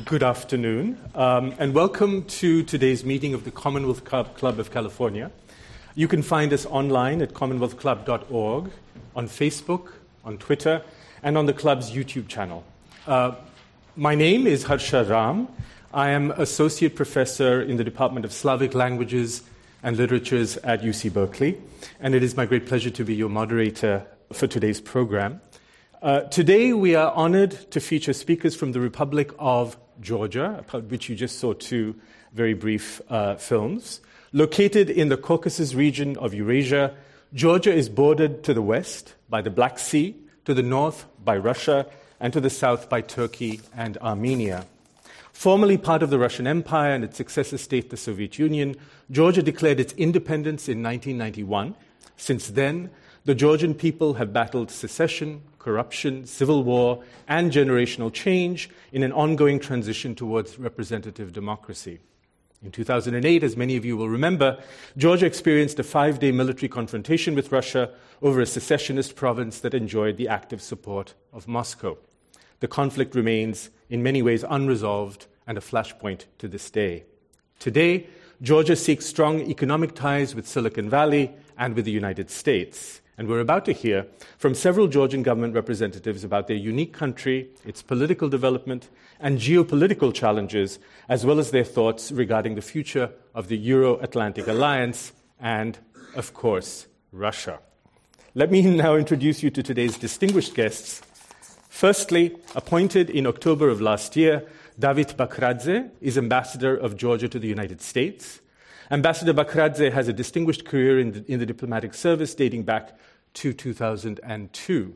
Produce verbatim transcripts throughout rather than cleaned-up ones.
Good afternoon, um, and welcome to today's meeting of the Commonwealth Club of California. You can find us online at commonwealth club dot org, on Facebook, on Twitter, and on the club's YouTube channel. Uh, my name is Harsha Ram. I am Associate Professor in the Department of Slavic Languages and Literatures at U C Berkeley, and it is my great pleasure to be your moderator for today's program. Uh, today we are honored to feature speakers from the Republic of Georgia, about which you just saw two very brief uh, films. Located in the Caucasus region of Eurasia, Georgia is bordered to the west by the Black Sea, to the north by Russia, and to the south by Turkey and Armenia. Formerly part of the Russian Empire and its successor state, the Soviet Union, Georgia declared its independence in nineteen ninety-one. Since then, the Georgian people have battled secession, corruption, civil war, and generational change in an ongoing transition towards representative democracy. In two thousand eight, as many of you will remember, Georgia experienced a five-day military confrontation with Russia over a secessionist province that enjoyed the active support of Moscow. The conflict remains, in many ways, unresolved and a flashpoint to this day. Today, Georgia seeks strong economic ties with Silicon Valley and with the United States. And we're about to hear from several Georgian government representatives about their unique country, its political development, and geopolitical challenges, as well as their thoughts regarding the future of the Euro-Atlantic Alliance and, of course, Russia. Let me now introduce you to today's distinguished guests. Firstly, appointed in October of last year, David Bakradze is Ambassador of Georgia to the United States. Ambassador Bakradze has a distinguished career in the, in the diplomatic service dating back to two thousand two.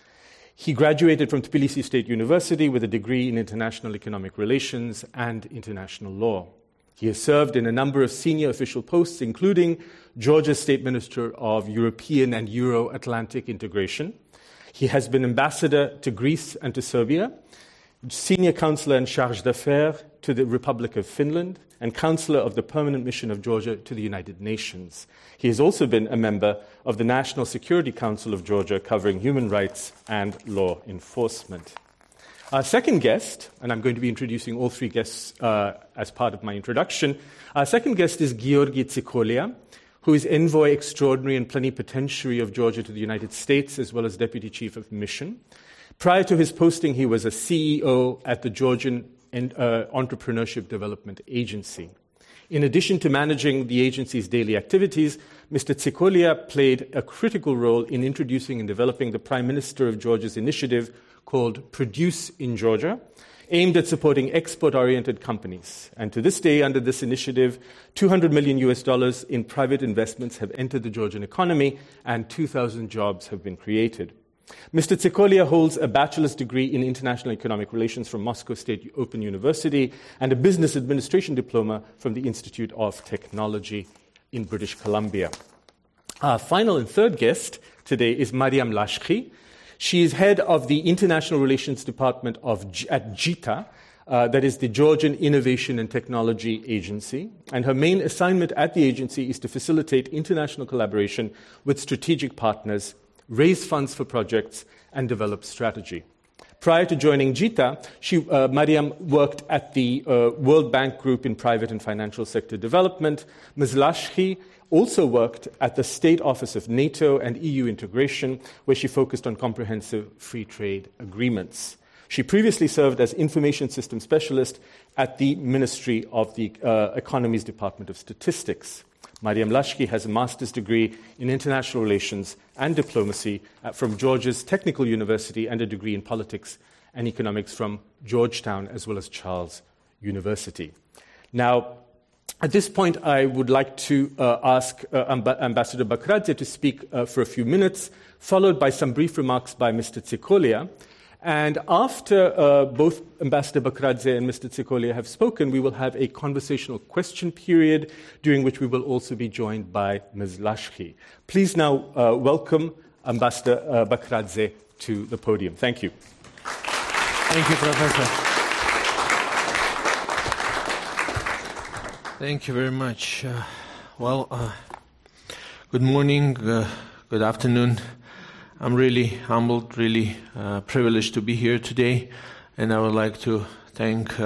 He graduated from Tbilisi State University with a degree in international economic relations and international law. He has served in a number of senior official posts, including Georgia's State Minister of European and Euro-Atlantic Integration. He has been ambassador to Greece and to Serbia, senior counselor in charge d'affaires to the Republic of Finland, and counselor of the Permanent Mission of Georgia to the United Nations. He has also been a member of the National Security Council of Georgia, covering human rights and law enforcement. Our second guest, and I'm going to be introducing all three guests uh, as part of my introduction, our second guest is Giorgi Tsikolia, who is Envoy Extraordinary and Plenipotentiary of Georgia to the United States, as well as Deputy Chief of Mission. Prior to his posting, he was a C E O at the Georgian and, uh, Entrepreneurship Development Agency. In addition to managing the agency's daily activities, Mister Tsikolia played a critical role in introducing and developing the Prime Minister of Georgia's initiative called Produce in Georgia, aimed at supporting export-oriented companies. And to this day, under this initiative, two hundred million U S dollars in private investments have entered the Georgian economy, and two thousand jobs have been created. Mister Tsikolia holds a bachelor's degree in international economic relations from Moscow State Open University and a business administration diploma from the Institute of Technology in British Columbia. Our final and third guest today is Mariam Lashki. She is head of the International Relations Department of at JITA, uh, that is the Georgian Innovation and Technology Agency, and her main assignment at the agency is to facilitate international collaboration with strategic partners, raise funds for projects, and develop strategy. Prior to joining JITA, she, uh, Mariam worked at the uh, World Bank Group in private and financial sector development. Miz Lashki also worked at the State Office of NATO and E U integration, where she focused on comprehensive free trade agreements. She previously served as Information System Specialist at the Ministry of the uh, Economy's Department of Statistics. Mariam Lashki has a master's degree in international relations and diplomacy from Georgia's Technical University and a degree in politics and economics from Georgetown, as well as Charles University. Now, at this point, I would like to uh, ask uh, Amb- Ambassador Bakradze to speak uh, for a few minutes, followed by some brief remarks by Mister Tsikolia. And after uh, both Ambassador Bakradze and Mister Tsikolia have spoken, we will have a conversational question period, during which we will also be joined by Miz Lashki. Please now uh, welcome Ambassador uh, Bakradze to the podium. Thank you. Thank you, Professor. Thank you very much. Uh, well, uh, good morning, uh, good afternoon. I'm really humbled, really uh, privileged to be here today, and I would like to thank uh,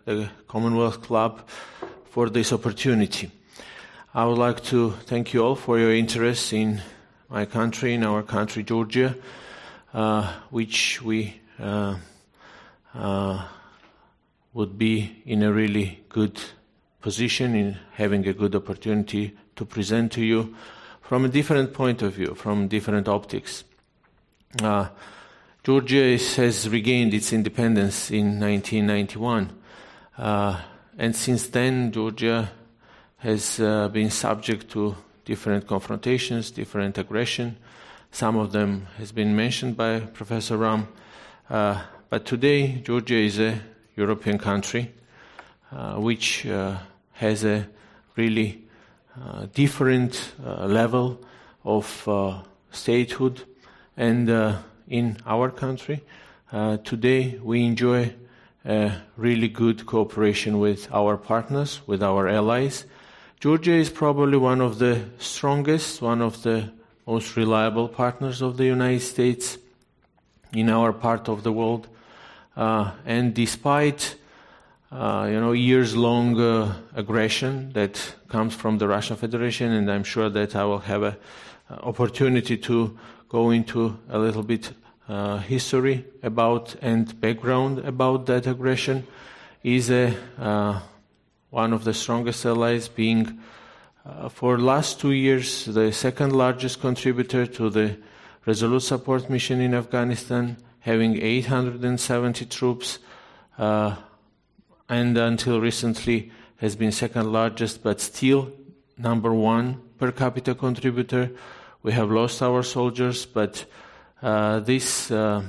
the Commonwealth Club, for this opportunity. I would like to thank you all for your interest in my country, in our country, Georgia, uh, which we uh, uh, would be in a really good position in having a good opportunity to present to you from a different point of view, from different optics. Uh, Georgia is, has regained its independence in nineteen ninety-one, uh, and since then Georgia has uh, been subject to different confrontations, different aggression. Some of them has been mentioned by Professor Ram. Uh, but today, Georgia is a European country uh, which uh, has a really uh, different uh, level of uh, statehood. And uh, in our country, uh, today we enjoy a really good cooperation with our partners, with our allies. Georgia is probably one of the strongest, one of the most reliable partners of the United States in our part of the world. Uh, and despite uh, you know, years-long uh, aggression that comes from the Russian Federation, and I'm sure that I will have an opportunity to go into a little bit uh, history about and background about that aggression, is a uh, one of the strongest allies, being uh, for last two years the second largest contributor to the Resolute Support Mission in Afghanistan, having eight hundred seventy troops, uh, and until recently has been second largest, but still number one per capita contributor. We have lost our soldiers, but uh, this uh,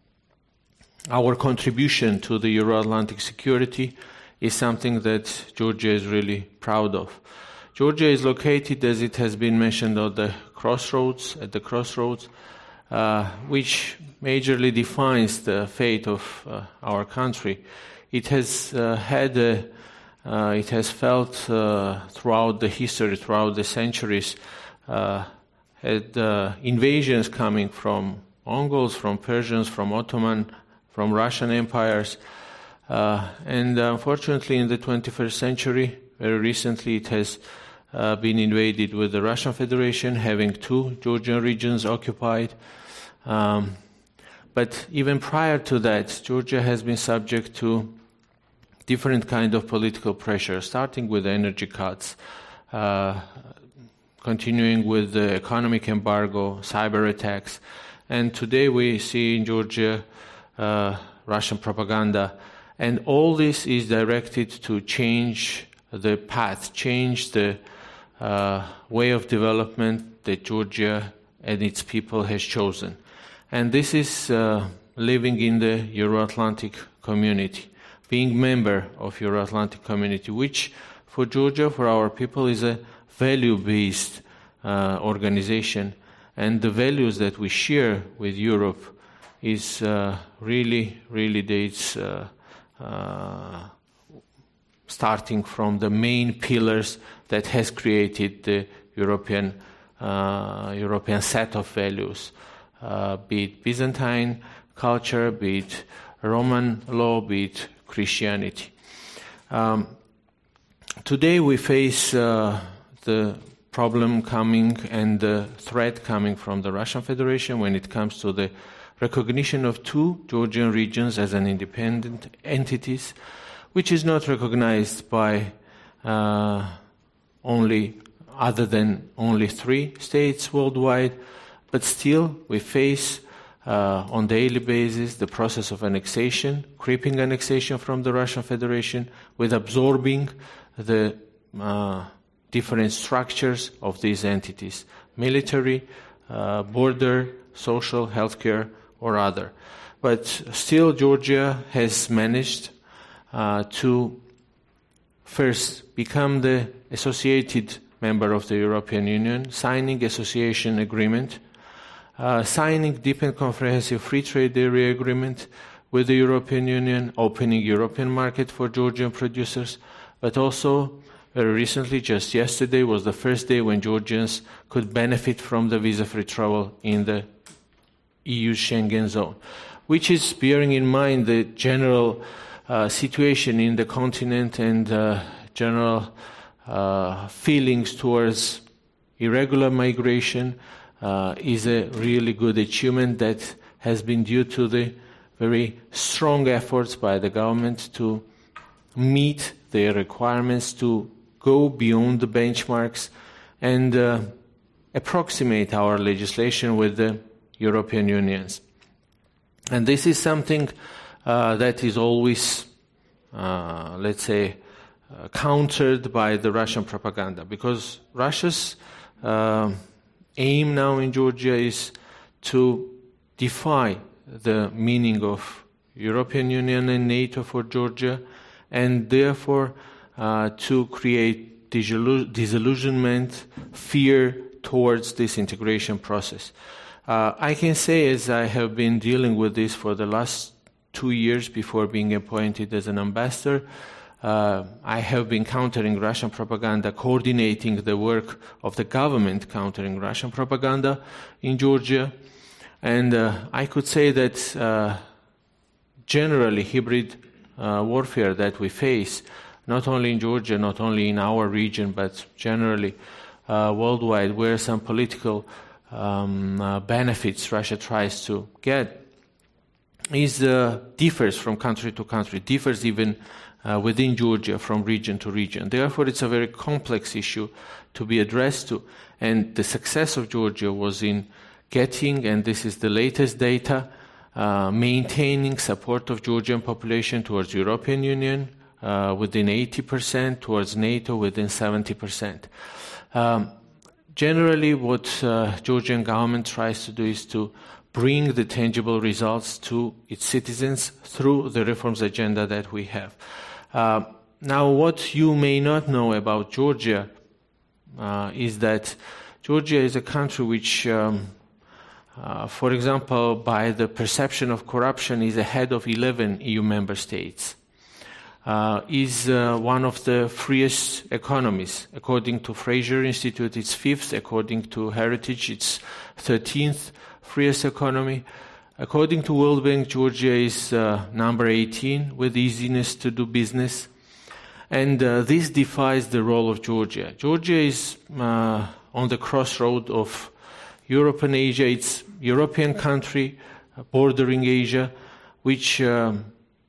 our contribution to the Euro-Atlantic security is something that Georgia is really proud of. Georgia is located, as it has been mentioned, at the crossroads, at the crossroads, uh, which majorly defines the fate of uh, our country. It has uh, had, a, uh, it has felt uh, throughout the history, throughout the centuries, uh, had uh, invasions coming from Mongols, from Persians, from Ottoman, from Russian empires. Uh, and uh, unfortunately, in the twenty-first century, very recently, it has uh, been invaded with the Russian Federation, having two Georgian regions occupied. Um, but even prior to that, Georgia has been subject to different kind of political pressure, starting with energy cuts, uh, continuing with the economic embargo, cyber attacks, and today we see in Georgia uh, Russian propaganda. And all this is directed to change the path, change the uh, way of development that Georgia and its people has chosen. And this is uh, living in the Euro-Atlantic community, being member of Euro-Atlantic community, which for Georgia, for our people, is a value-based uh, organization. And the values that we share with Europe is uh, really, really dates uh, Uh, starting from the main pillars that has created the European uh, European set of values, uh, be it Byzantine culture, be it Roman law, be it Christianity. Um, today we face uh, the problem coming and the threat coming from the Russian Federation when it comes to the recognition of two Georgian regions as an independent entities, which is not recognized by uh, only other than only three states worldwide, but still we face uh, on daily basis the process of annexation, creeping annexation from the Russian Federation, with absorbing the uh, different structures of these entities, military, uh, border, social, healthcare, or other. But still Georgia has managed uh, to first become the associated member of the European Union, signing association agreement, uh, signing deep and comprehensive free trade area agreement with the European Union, opening European market for Georgian producers, but also very recently, just yesterday, was the first day when Georgians could benefit from the visa-free travel in the E U Schengen zone, which is bearing in mind the general uh, situation in the continent and uh, general uh, feelings towards irregular migration uh, is a really good achievement that has been due to the very strong efforts by the government to meet their requirements, to go beyond the benchmarks and uh, approximate our legislation with the European Union's. And this is something uh, that is always, uh, let's say, uh, countered by the Russian propaganda, because Russia's uh, aim now in Georgia is to defy the meaning of European Union and NATO for Georgia, and therefore uh, to create disillusionment, fear towards this integration process. Uh, I can say, as I have been dealing with this for the last two years before being appointed as an ambassador, uh, I have been countering Russian propaganda, coordinating the work of the government countering Russian propaganda in Georgia. And uh, I could say that uh, generally hybrid uh, warfare that we face, not only in Georgia, not only in our region, but generally uh, worldwide, where some political um, uh, benefits Russia tries to get, is uh, differs from country to country, differs even uh, within Georgia from region to region. Therefore, it's a very complex issue to be addressed to. And the success of Georgia was in getting, and this is the latest data, uh, maintaining support of Georgian population towards European Union uh, within eighty percent, towards NATO within seventy percent. Um, generally, what uh, Georgian government tries to do is to bring the tangible results to its citizens through the reforms agenda that we have. Uh, now, what you may not know about Georgia uh, is that Georgia is a country which um, Uh, for example, by the perception of corruption, is ahead of eleven E U member states, uh, is uh, one of the freest economies. According to Fraser Institute, it's fifth. According to Heritage, it's thirteenth freest economy. According to World Bank, Georgia is uh, number eighteen with easiness to do business. And uh, this defies the role of Georgia. Georgia is uh, on the crossroad of Europe and Asia. It's European country uh, bordering Asia, which um,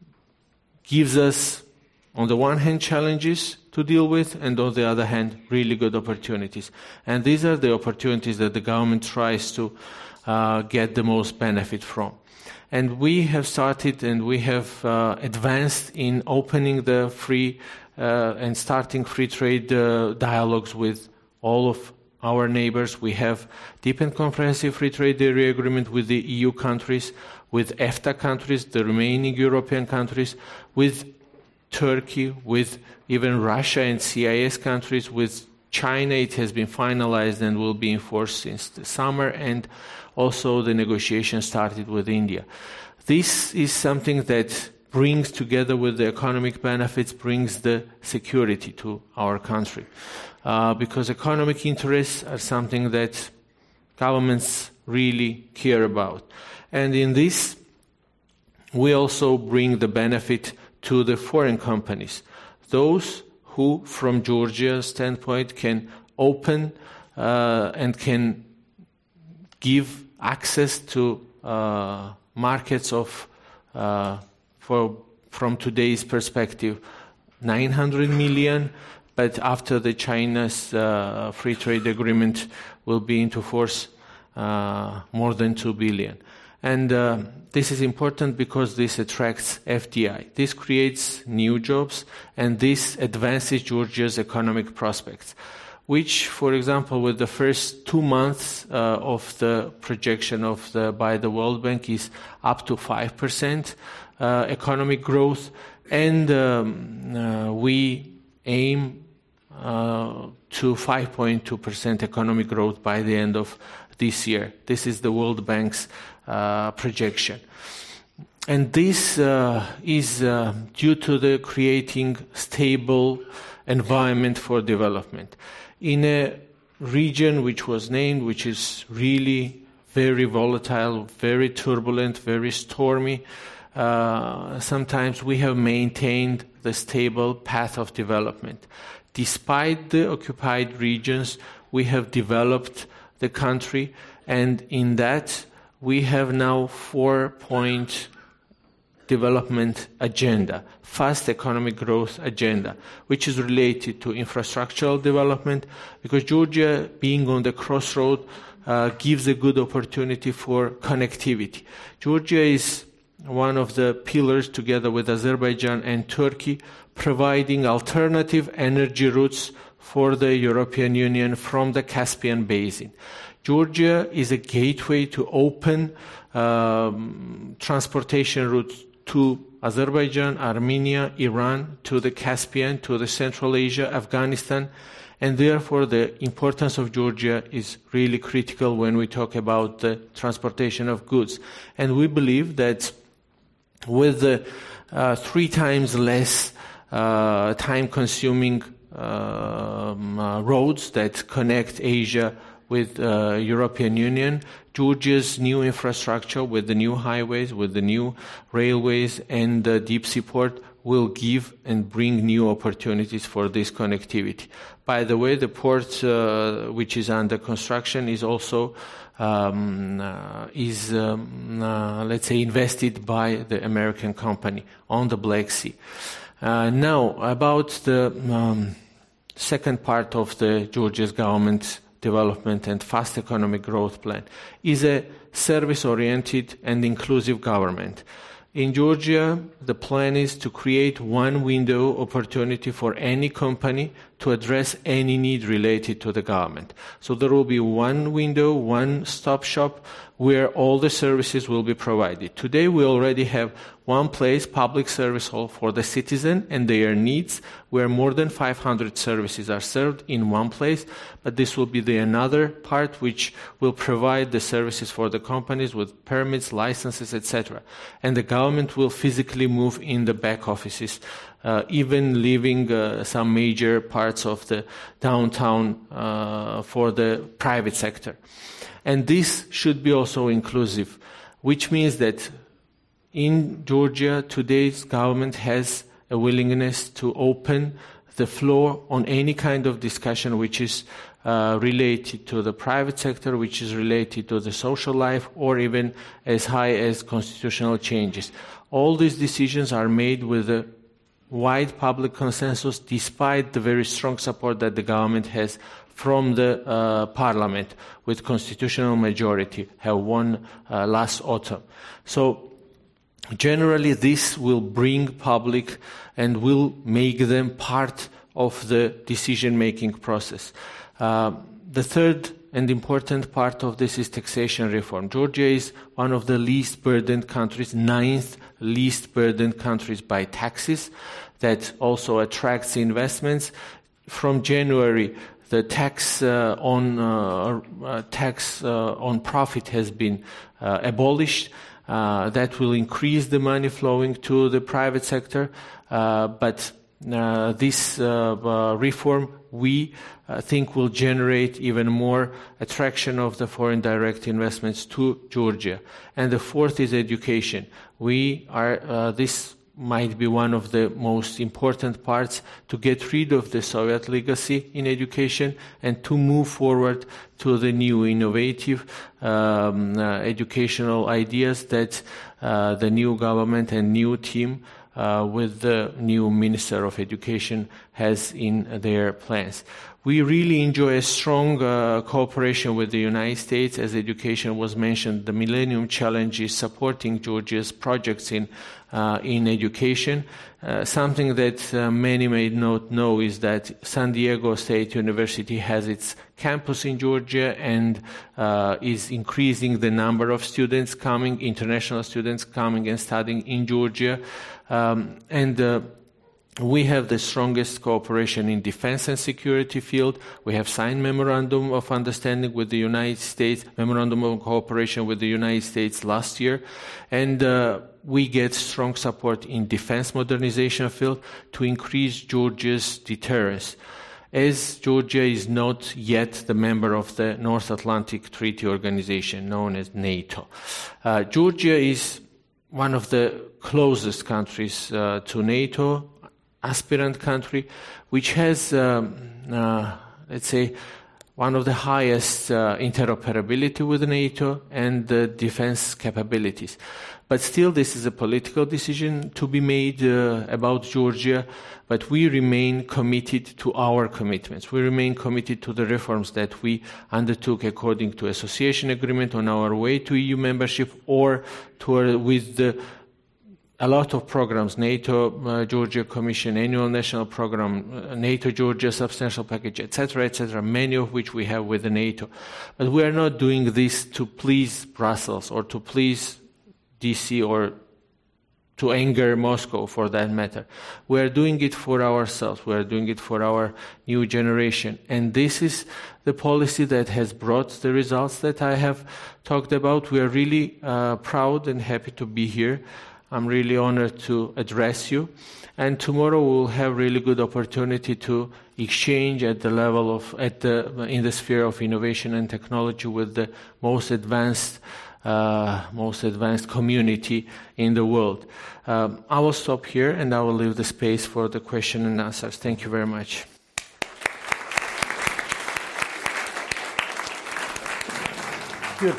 gives us, on the one hand, challenges to deal with, and on the other hand, really good opportunities. And these are the opportunities that the government tries to uh, get the most benefit from. And we have started and we have uh, advanced in opening the free uh, and starting free trade uh, dialogues with all of our neighbors. We have deep and comprehensive free trade area agreement with the E U countries, with EFTA countries, the remaining European countries, with Turkey, with even Russia and C I S countries, with China. It has been finalized and will be enforced since the summer, and also the negotiations started with India. This is something that brings together with the economic benefits, brings the security to our country. Uh, because economic interests are something that governments really care about. And in this, we also bring the benefit to the foreign companies, those who, from Georgia's standpoint, can open uh, and can give access to uh, markets of, uh, for from today's perspective, nine hundred million. But after the China's uh, free trade agreement will be into force, uh, more than two billion. And uh, this is important because this attracts F D I. This creates new jobs, and this advances Georgia's economic prospects, which, for example, with the first two months uh, of the projection of the, by the World Bank is up to five percent uh, economic growth. And um, uh, we aim Uh, to five point two percent economic growth by the end of this year. This is the World Bank's uh, projection. And this uh, is uh, due to the creating stable environment for development. In a region which was named, which is really very volatile, very turbulent, very stormy, uh, sometimes we have maintained the stable path of development. Despite the occupied regions, we have developed the country, and in that we have now four-point development agenda, fast economic growth agenda, which is related to infrastructural development, because Georgia, being on the crossroad, uh, gives a good opportunity for connectivity. Georgia is one of the pillars, together with Azerbaijan and Turkey, providing alternative energy routes for the European Union from the Caspian Basin. Georgia is a gateway to open um, transportation routes to Azerbaijan, Armenia, Iran, to the Caspian, to the Central Asia, Afghanistan, and therefore the importance of Georgia is really critical when we talk about the transportation of goods. And we believe that with the uh, three times less uh, time-consuming um, uh, roads that connect Asia with uh, European Union, Georgia's new infrastructure with the new highways, with the new railways and the deep sea port will give and bring new opportunities for this connectivity. By the way, the port uh, which is under construction is also um, uh, is um, uh, let's say invested by the American company on the Black Sea. Uh, now about the um, second part of the Georgia's government development and fast economic growth plan is a service-oriented and inclusive government. In Georgia, the plan is to create one window opportunity for any company to address any need related to the government. So there will be one window, one stop shop where all the services will be provided. Today we already have one place, public service hall for the citizen and their needs, where more than five hundred services are served in one place, but this will be the another part which will provide the services for the companies with permits, licenses, et cetera. And the government will physically move in the back offices, uh, even leaving uh, some major parts of the downtown uh, for the private sector. And this should be also inclusive, which means that in Georgia, today's government has a willingness to open the floor on any kind of discussion which is uh, related to the private sector, which is related to the social life, or even as high as constitutional changes. All these decisions are made with a wide public consensus, despite the very strong support that the government has from the uh, parliament, with constitutional majority, have won uh, last autumn. So generally this will bring public and will make them part of the decision-making process. Uh, the third and important part of this is taxation reform. Georgia is one of the least burdened countries, ninth least burdened countries by taxes. That also attracts investments. From January, the tax uh, on uh, uh, tax uh, on profit has been uh, abolished. Uh, that will increase the money flowing to the private sector, uh, but uh, this uh, uh, reform, we uh, think, will generate even more attraction of the foreign direct investments to Georgia. And the fourth is education. We are uh, this. might be one of the most important parts to get rid of the Soviet legacy in education and to move forward to the new innovative um, uh, educational ideas that uh, the new government and new team uh, with the new Minister of Education has in their plans. We really enjoy a strong uh, cooperation with the United States. As education was mentioned, the Millennium Challenge is supporting Georgia's projects in uh, in education. Uh, something that uh, many may not know is that San Diego State University has its campus in Georgia and uh, is increasing the number of students coming, international students coming and studying in Georgia. Um, and uh, We have the strongest cooperation in defense and security field. We have signed memorandum of understanding with the United States, memorandum of cooperation with the United States last year, and uh, we get strong support in defense modernization field to increase Georgia's deterrence. As Georgia is not yet the member of the North Atlantic Treaty Organization, known as NATO, uh, Georgia is one of the closest countries uh, to NATO, aspirant country, which has, um, uh, let's say, one of the highest uh, interoperability with NATO and uh, defense capabilities. But still, this is a political decision to be made uh, about Georgia, but we remain committed to our commitments. We remain committed to the reforms that we undertook according to association agreement on our way to E U membership, or to, uh, with the a lot of programs, NATO, uh, Georgia Commission, Annual National Program, uh, NATO, Georgia Substantial Package, et cetera, et cetera, many of which we have with the NATO. But we are not doing this to please Brussels or to please D C or to anger Moscow, for that matter. We are doing it for ourselves. We are doing it for our new generation. And this is the policy that has brought the results that I have talked about. We are really uh, proud and happy to be here. I'm really honored to address you. And tomorrow we'll have really good opportunity to exchange at the level of, at the, in the sphere of innovation and technology with the most advanced, uh, most advanced community in the world. Um, I will stop here and I will leave the space for the question and answers. Thank you very much. Good.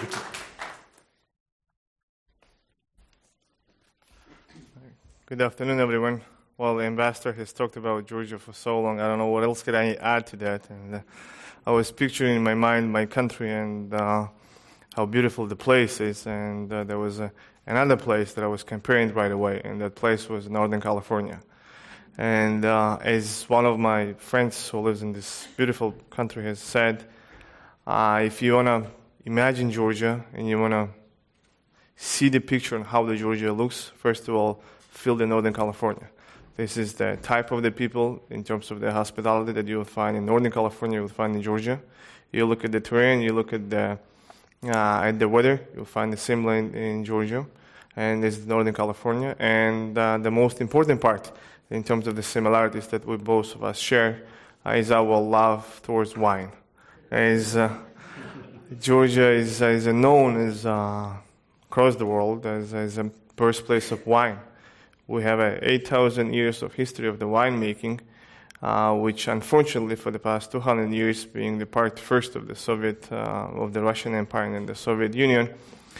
Good afternoon, everyone. Well, the ambassador has talked about Georgia for so long. I don't know what else could I add to that. And uh, I was picturing in my mind my country and uh, how beautiful the place is. And uh, there was uh, another place that I was comparing right away, and that place was Northern California. And uh, as one of my friends who lives in this beautiful country has said, uh, if you want to imagine Georgia and you want to see the picture of how the Georgia looks, first of all, feel the Northern California. This is the type of the people in terms of the hospitality that you will find in Northern California, you will find in Georgia. You look at the terrain, you look at the uh, at the weather, you'll find the similar in, in Georgia, and this is Northern California. And uh, the most important part in terms of the similarities that we both of us share uh, is our love towards wine. As uh, Georgia is, is known as uh, across the world as, as a birthplace of wine. We have uh, eight thousand years of history of the winemaking, uh, which unfortunately for the past two hundred years, being the part first of the Soviet, uh, of the Russian Empire and the Soviet Union,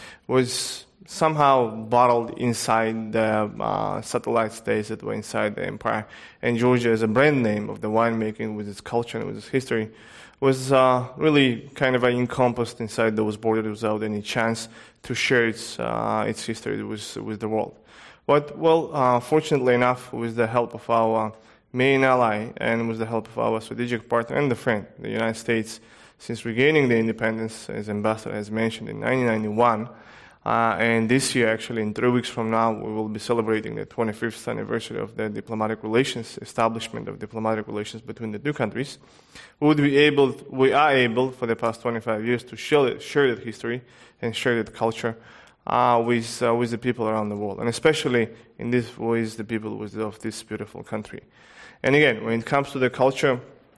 was somehow bottled inside the uh, satellite states that were inside the empire. And Georgia, as a brand name of the winemaking with its culture and with its history, was uh, really kind of uh, encompassed inside those borders without any chance to share its uh, its history with, with the world. But, well, uh, fortunately enough, with the help of our main ally and with the help of our strategic partner and the friend, the United States, since regaining the independence, as Ambassador has mentioned, in nineteen ninety-one, uh, and this year, actually, in three weeks from now, we will be celebrating the twenty-fifth anniversary of the diplomatic relations, establishment of diplomatic relations between the two countries. We would be able, we are able, for the past twenty-five years, to share, share that history and share that culture Uh, with uh, with the people around the world, and especially in this with the people with, of this beautiful country. And again, when it comes to the culture,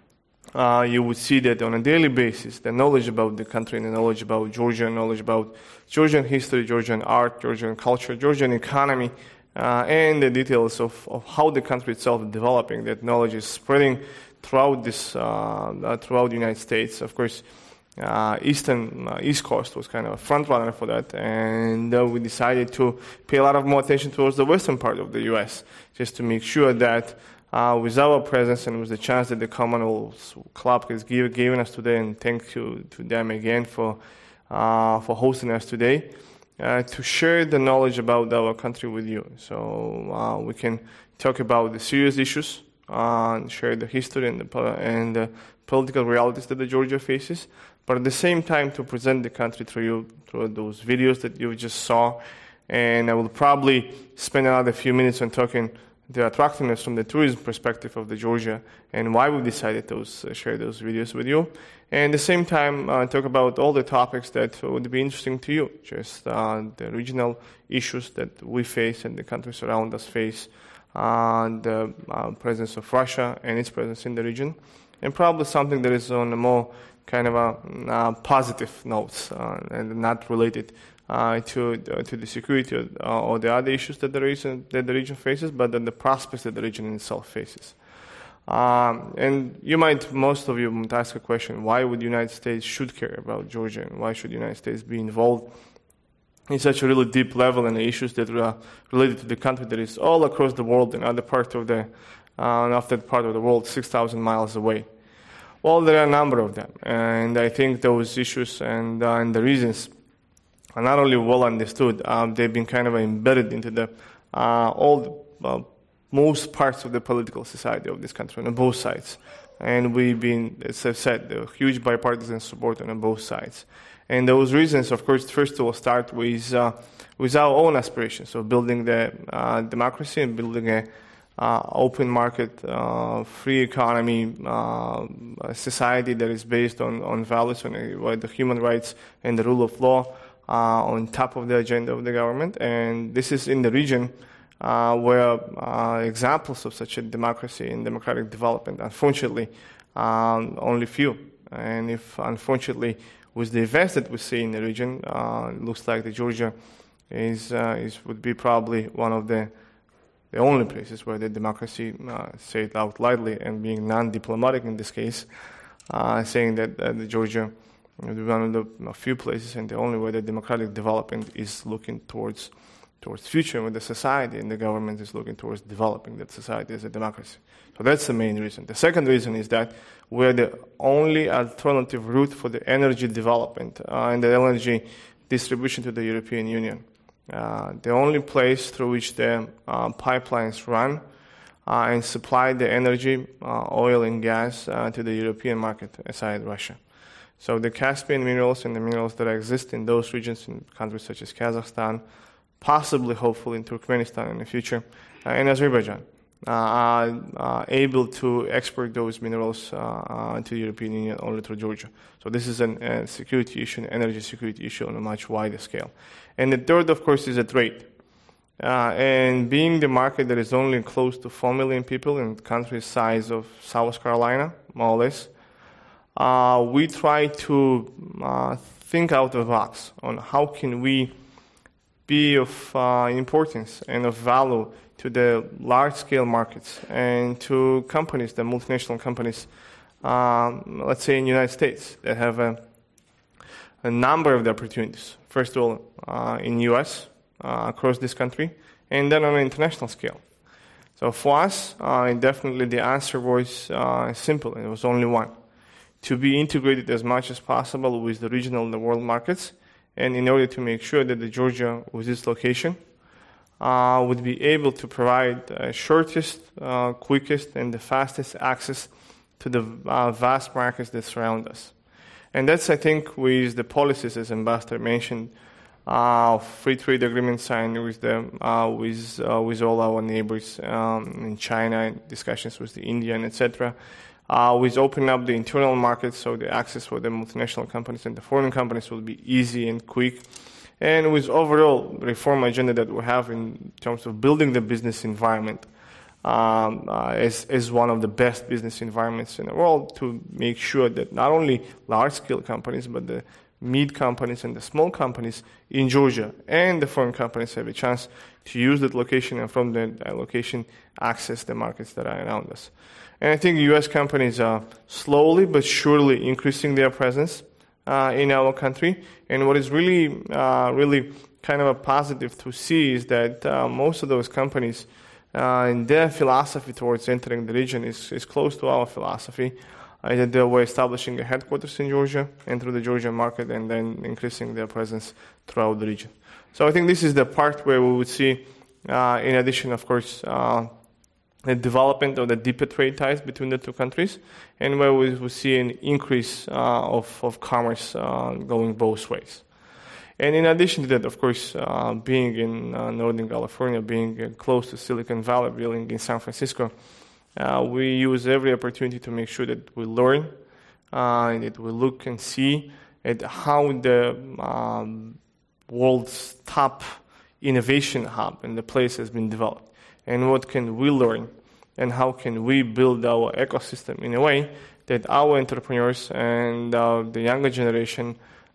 uh, you would see that on a daily basis, the knowledge about the country, and the knowledge about Georgia, knowledge about Georgian history, Georgian art, Georgian culture, Georgian economy, uh, and the details of, of how the country itself is developing. That knowledge is spreading throughout this uh, throughout the United States. Of course, Uh, Eastern uh, East Coast was kind of a front runner for that, and uh, we decided to pay a lot of more attention towards the western part of the U S, just to make sure that uh, with our presence and with the chance that the Commonwealth Club has give, given us today, and thank you to them again for uh, for hosting us today, uh, to share the knowledge about our country with you. So uh, we can talk about the serious issues, uh, and share the history and the and the political realities that the Georgia faces, but at the same time to present the country through you, through those videos that you just saw. And I will probably spend another few minutes on talking the attractiveness from the tourism perspective of the Georgia and why we decided to uh, share those videos with you. And at the same time, uh, talk about all the topics that would be interesting to you, just uh, the regional issues that we face and the countries around us face, uh, the uh, presence of Russia and its presence in the region, and probably something that is on a more kind of a uh, positive notes uh, and not related uh, to uh, to the security or, uh, or the other issues that the region that the region faces, but then the prospects that the region itself faces. Um, and you might, most of you might ask a question: why would the United States should care about Georgia, and why should the United States be involved in such a really deep level and the issues that are related to the country that is all across the world and other part of the uh, of that part of the world, six thousand miles away? Well, there are a number of them, and I think those issues and uh, and the reasons are not only well understood; um, they've been kind of embedded into the uh, all the, uh, most parts of the political society of this country on both sides. And we've been, as I've said, a huge bipartisan support on both sides. And those reasons, of course, first of all, start with uh, with our own aspirations of building the uh, democracy and building a uh, open market, uh, free economy, uh, a society that is based on, on values, on uh, the human rights and the rule of law uh, on top of the agenda of the government. And this is in the region uh, where uh, examples of such a democracy and democratic development, unfortunately, um, only few. And if, unfortunately, with the events that we see in the region, uh, it looks like the Georgia is, uh, is would be probably one of the the only places where the democracy, uh, say it out loudly and being non-diplomatic in this case, uh, saying that uh, the Georgia is one of the few places and the only way that democratic development is looking towards towards future, when the society and the government is looking towards developing that society as a democracy. So that's the main reason. The second reason is that we're the only alternative route for the energy development uh, and the energy distribution to the European Union. Uh, the only place through which the uh, pipelines run uh, and supply the energy, uh, oil and gas uh, to the European market aside Russia. So the Caspian minerals and the minerals that exist in those regions in countries such as Kazakhstan, possibly, hopefully, in Turkmenistan in the future, uh, and Azerbaijan, uh, are uh, able to export those minerals uh, uh, to the European Union only through Georgia. So this is an, a security issue, an energy security issue on a much wider scale. And the third, of course, is a trade. Uh, and being the market that is only close to four million people in the country size of South Carolina, more or less, uh, we try to uh, think out of the box on how can we be of uh, importance and of value to the large-scale markets and to companies, the multinational companies, um, let's say in the United States, that have a, a number of the opportunities. First of all, uh, in the U S, uh, across this country, and then on an international scale. So for us, uh, definitely the answer was uh, simple, and it was only one: to be integrated as much as possible with the regional and the world markets, and in order to make sure that the Georgia, with its location, uh, would be able to provide the shortest, uh, quickest, and the fastest access to the uh, vast markets that surround us. And that's, I think, with the policies, as Ambassador mentioned, uh, free trade agreement signed with them, uh, with uh, with all our neighbors um, in China, discussions with the Indian, et cetera. Uh, with opening up the internal market, so the access for the multinational companies and the foreign companies will be easy and quick. And with overall reform agenda that we have in terms of building the business environment um, uh, as, as one of the best business environments in the world, to make sure that not only large-scale companies, but the mid companies and the small companies in Georgia and the foreign companies have a chance to use that location and from that location access the markets that are around us. And I think U S companies are slowly but surely increasing their presence uh, in our country. And what is really, uh, really kind of a positive to see is that uh, most of those companies uh, and their philosophy towards entering the region is, is close to our philosophy. Uh, that they were establishing a headquarters in Georgia and through the Georgia market, and then increasing their presence throughout the region. So I think this is the part where we would see, uh, in addition, of course, uh, the development of the deeper trade ties between the two countries, and where we will see an increase uh, of, of commerce uh, going both ways. And in addition to that, of course, uh, being in uh, Northern California, being uh, close to Silicon Valley, being in San Francisco, uh, we use every opportunity to make sure that we learn, uh, and that we look and see at how the um, world's top innovation hub and the place has been developed, and what can we learn, and how can we build our ecosystem in a way that our entrepreneurs and uh, the younger generation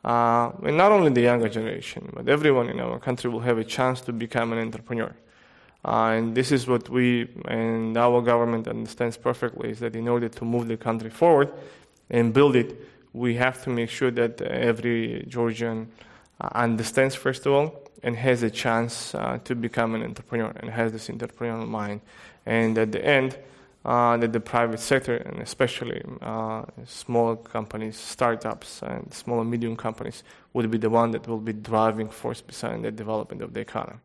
Uh, and not only the younger generation, but everyone in our country will have a chance to become an entrepreneur. Uh, and this is what we and our government understands perfectly, is that in order to move the country forward and build it, we have to make sure that every Georgian uh, understands, first of all, and has a chance uh, to become an entrepreneur and has this entrepreneurial mind. And at the end, uh, that the private sector, and especially uh, small companies, startups, and small and medium companies, will be the one that will be driving force behind the development of the economy.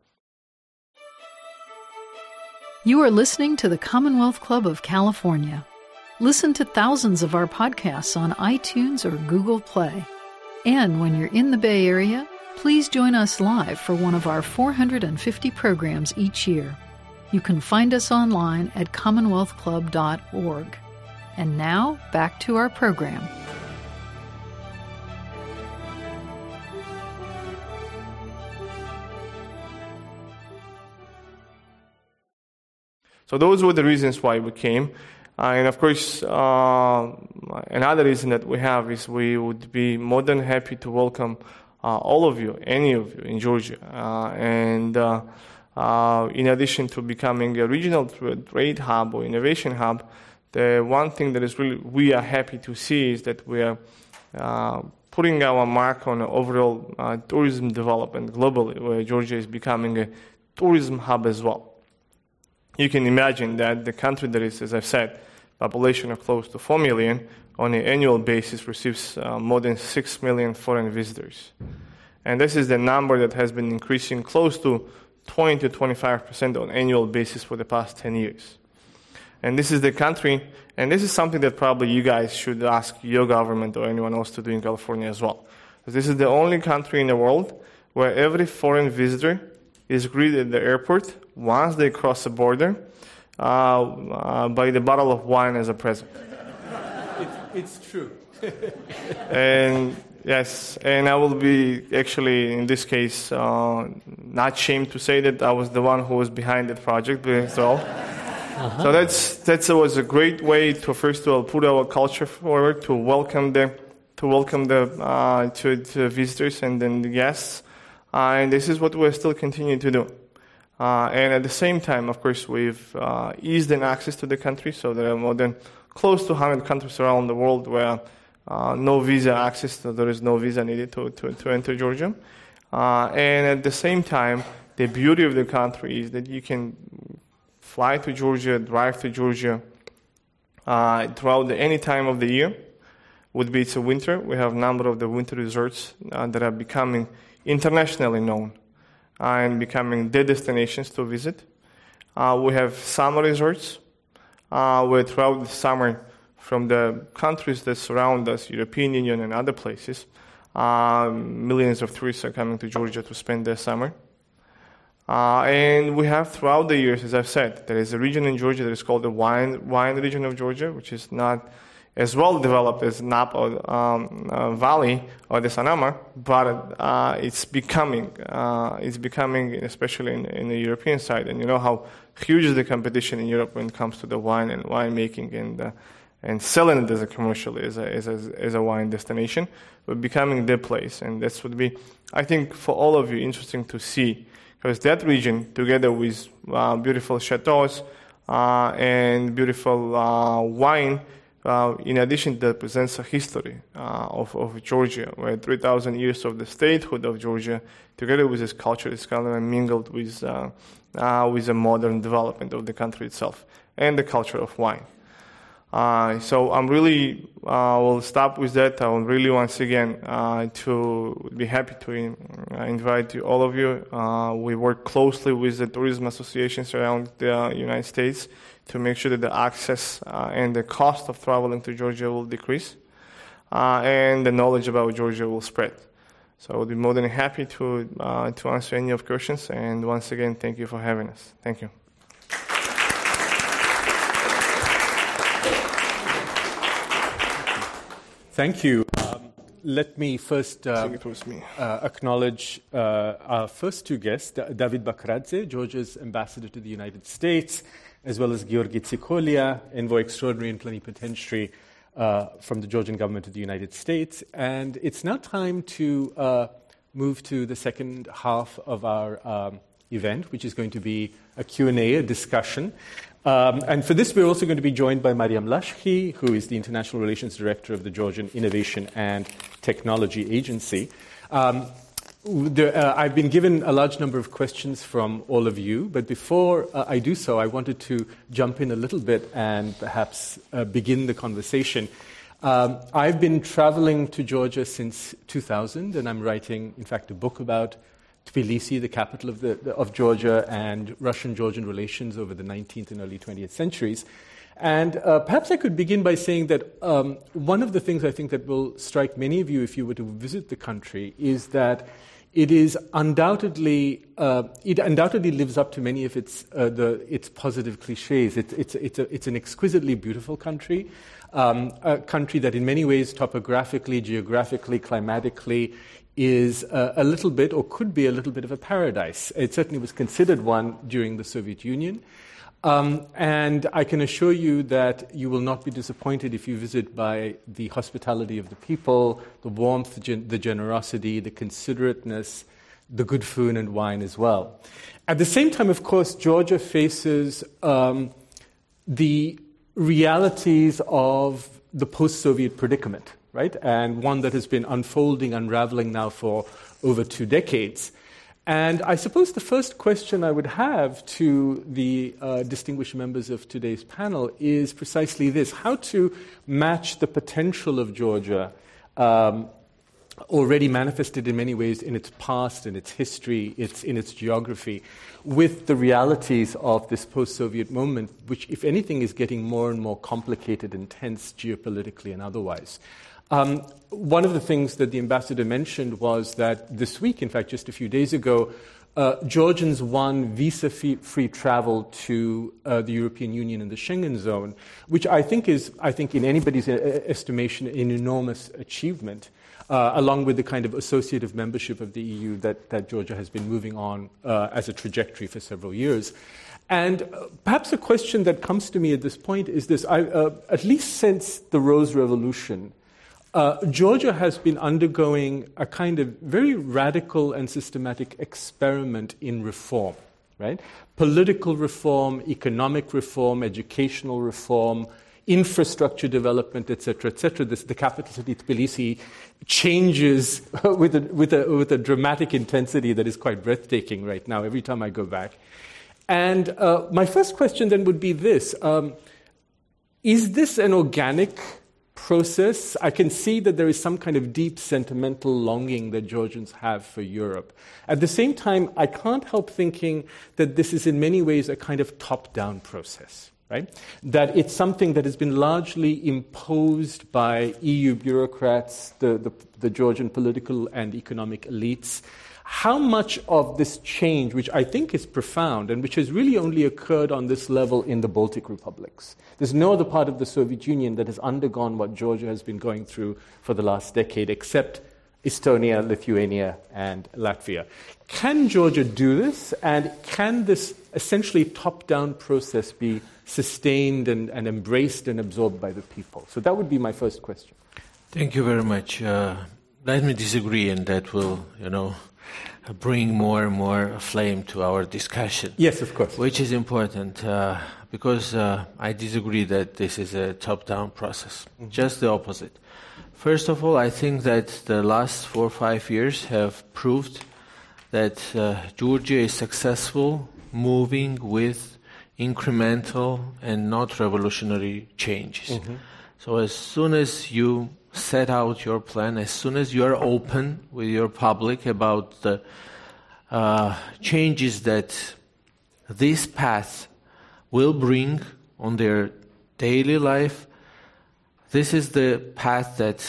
You are listening to the Commonwealth Club of California. Listen to thousands of our podcasts on iTunes or Google Play. And when you're in the Bay Area, please join us live for one of our four hundred fifty programs each year. You can find us online at commonwealth club dot org. And now, back to our program. So those were the reasons why we came. Uh, and of course, uh, another reason that we have is we would be more than happy to welcome uh, all of you, any of you in Georgia. Uh, and uh, uh, in addition to becoming a regional trade hub or innovation hub, the one thing that is really we are happy to see is that we are uh, putting our mark on overall uh, tourism development globally, where Georgia is becoming a tourism hub as well. You can imagine that the country that is, as I've said, population of close to four million, on an annual basis receives uh, more than six million foreign visitors. And this is the number that has been increasing close to twenty to twenty-five percent on an annual basis for the past ten years. And this is the country, and this is something that probably you guys should ask your government or anyone else to do in California as well. Because this is the only country in the world where every foreign visitor is greeted at the airport once they cross the border uh, uh, by the bottle of wine as a present. It's, it's true. And yes, and I will be actually, in this case, uh, not ashamed to say that I was the one who was behind that project as well. Uh-huh. So that's that was a great way to first of all put our culture forward, to welcome the to welcome the uh, to, to visitors and then the guests. Uh, and this is what we're still continuing to do. Uh, and at the same time, of course, we've uh, eased in access to the country, so there are more than close to one hundred countries around the world where uh, no visa access, so there is no visa needed to, to, to enter Georgia. Uh, and at the same time, the beauty of the country is that you can fly to Georgia, drive to Georgia uh, throughout the, any time of the year. Would be it's a winter. We have a number of the winter resorts uh, that are becoming internationally known uh, and becoming the destinations to visit. Uh, we have summer resorts uh, where throughout the summer from the countries that surround us, European Union and other places, uh, millions of tourists are coming to Georgia to spend their summer. Uh, and we have throughout the years, as I've said, there is a region in Georgia that is called the wine, wine region of Georgia, which is not as well developed as Napa um, uh, Valley or the Sanama, but uh, it's becoming, uh, it's becoming, especially in, in the European side. And you know how huge is the competition in Europe when it comes to the wine and winemaking and uh, and selling it as a commercial, as a, as a, as a wine destination. We're becoming the place, and this would be, I think, for all of you, interesting to see, because that region, together with uh, beautiful chateaus uh, and beautiful uh, wine, Uh, in addition, that presents a history uh, of, of Georgia, where three thousand years of the statehood of Georgia, together with its culture, is kind of mingled with, uh, uh, with the modern development of the country itself and the culture of wine. Uh, so I'm really, uh, will stop with that. I will really once again uh, to be happy to in, uh, invite you, all of you. Uh, we work closely with the tourism associations around the uh, United States to make sure that the access uh, and the cost of traveling to Georgia will decrease uh, and the knowledge about Georgia will spread. So I would be more than happy to uh, to answer any of questions. And once again, thank you for having us. Thank you. Thank you. Um, let me first uh, me. uh, acknowledge uh, our first two guests, David Bakradze, Georgia's ambassador to the United States, as well as Georgi Tsikolia, envoy extraordinary and plenipotentiary uh, from the Georgian government to the United States. And it's now time to uh, move to the second half of our um, event, which is going to be a Q and A, a discussion. Um, and for this, we're also going to be joined by Mariam Lashki, who is the International Relations Director of the Georgian Innovation and Technology Agency. Um, there, uh, I've been given a large number of questions from all of you, but before uh, I do so, I wanted to jump in a little bit and perhaps uh, begin the conversation. Um, I've been traveling to Georgia since two thousand, and I'm writing, in fact, a book about Tbilisi, the capital of, the, of Georgia, and Russian-Georgian relations over the nineteenth and early twentieth centuries. And uh, perhaps I could begin by saying that um, one of the things I think that will strike many of you if you were to visit the country is that it is undoubtedly, uh, it undoubtedly lives up to many of its, uh, the, its positive cliches. It, it's, it's, a, it's an exquisitely beautiful country, um, a country that in many ways, topographically, geographically, climatically, is uh, a little bit, or could be a little bit of a paradise. It certainly was considered one during the Soviet Union. Um, and I can assure you that you will not be disappointed if you visit by the hospitality of the people, the warmth, gen- the generosity, the considerateness, the good food and wine as well. At the same time, of course, Georgia faces um, the realities of the post-Soviet predicament, right? And one that has been unfolding, unraveling now for over two decades. And I suppose the first question I would have to the uh, distinguished members of today's panel is precisely this: how to match the potential of Georgia, um, already manifested in many ways in its past, in its history, its, in its geography, with the realities of this post-Soviet moment, which, if anything, is getting more and more complicated and tense geopolitically and otherwise. Um, one of the things that the ambassador mentioned was that this week, in fact, just a few days ago, uh, Georgians won visa-free travel to uh, the European Union and the Schengen zone, which I think is, I think, in anybody's estimation, an enormous achievement, uh, along with the kind of associative membership of the E U that, that Georgia has been moving on uh, as a trajectory for several years. And uh, perhaps a question that comes to me at this point is this: I, uh, at least since the Rose Revolution, Uh, Georgia has been undergoing a kind of very radical and systematic experiment in reform, right? Political reform, economic reform, educational reform, infrastructure development, et cetera, et cetera. This, the capital city, Tbilisi, changes with a, with a, with a dramatic intensity that is quite breathtaking right now every time I go back. And uh, my first question then would be this: um, is this an organic process? I can see that there is some kind of deep sentimental longing that Georgians have for Europe. At the same time, I can't help thinking that this is in many ways a kind of top-down process, right? That it's something that has been largely imposed by E U bureaucrats, the, the, the Georgian political and economic elites. How much of this change, which I think is profound and which has really only occurred on this level in the Baltic republics? There's no other part of the Soviet Union that has undergone what Georgia has been going through for the last decade, except Estonia, Lithuania, and Latvia. Can Georgia do this? And can this essentially top-down process be sustained and, and embraced and absorbed by the people? So that would be my first question. Thank you very much. Uh, let me disagree, and that will, you know, bring more and more flame to our discussion. Yes, of course. Which is important, uh, because uh, I disagree that this is a top-down process. Mm-hmm. Just the opposite. First of all, I think that the last four or five years have proved that uh, Georgia is successful moving with incremental and not revolutionary changes. Mm-hmm. So as soon as you set out your plan, as soon as you are open with your public about the uh, changes that this path will bring on their daily life, this is the path that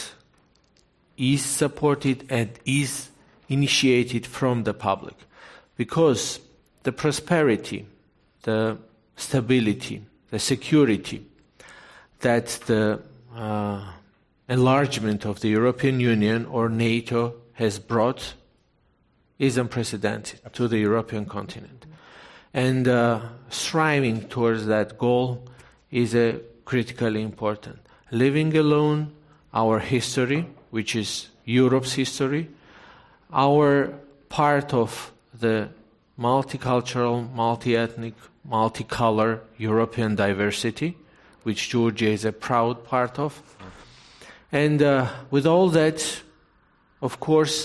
is supported and is initiated from the public. Because the prosperity, the stability, the security that the uh, enlargement of the European Union or NATO has brought is unprecedented to the European continent. And uh, striving towards that goal is uh, critically important. leaving alone our history, which is Europe's history, our part of the multicultural, multi-ethnic, multicolor European diversity, which Georgia is a proud part of. And uh, with all that, of course,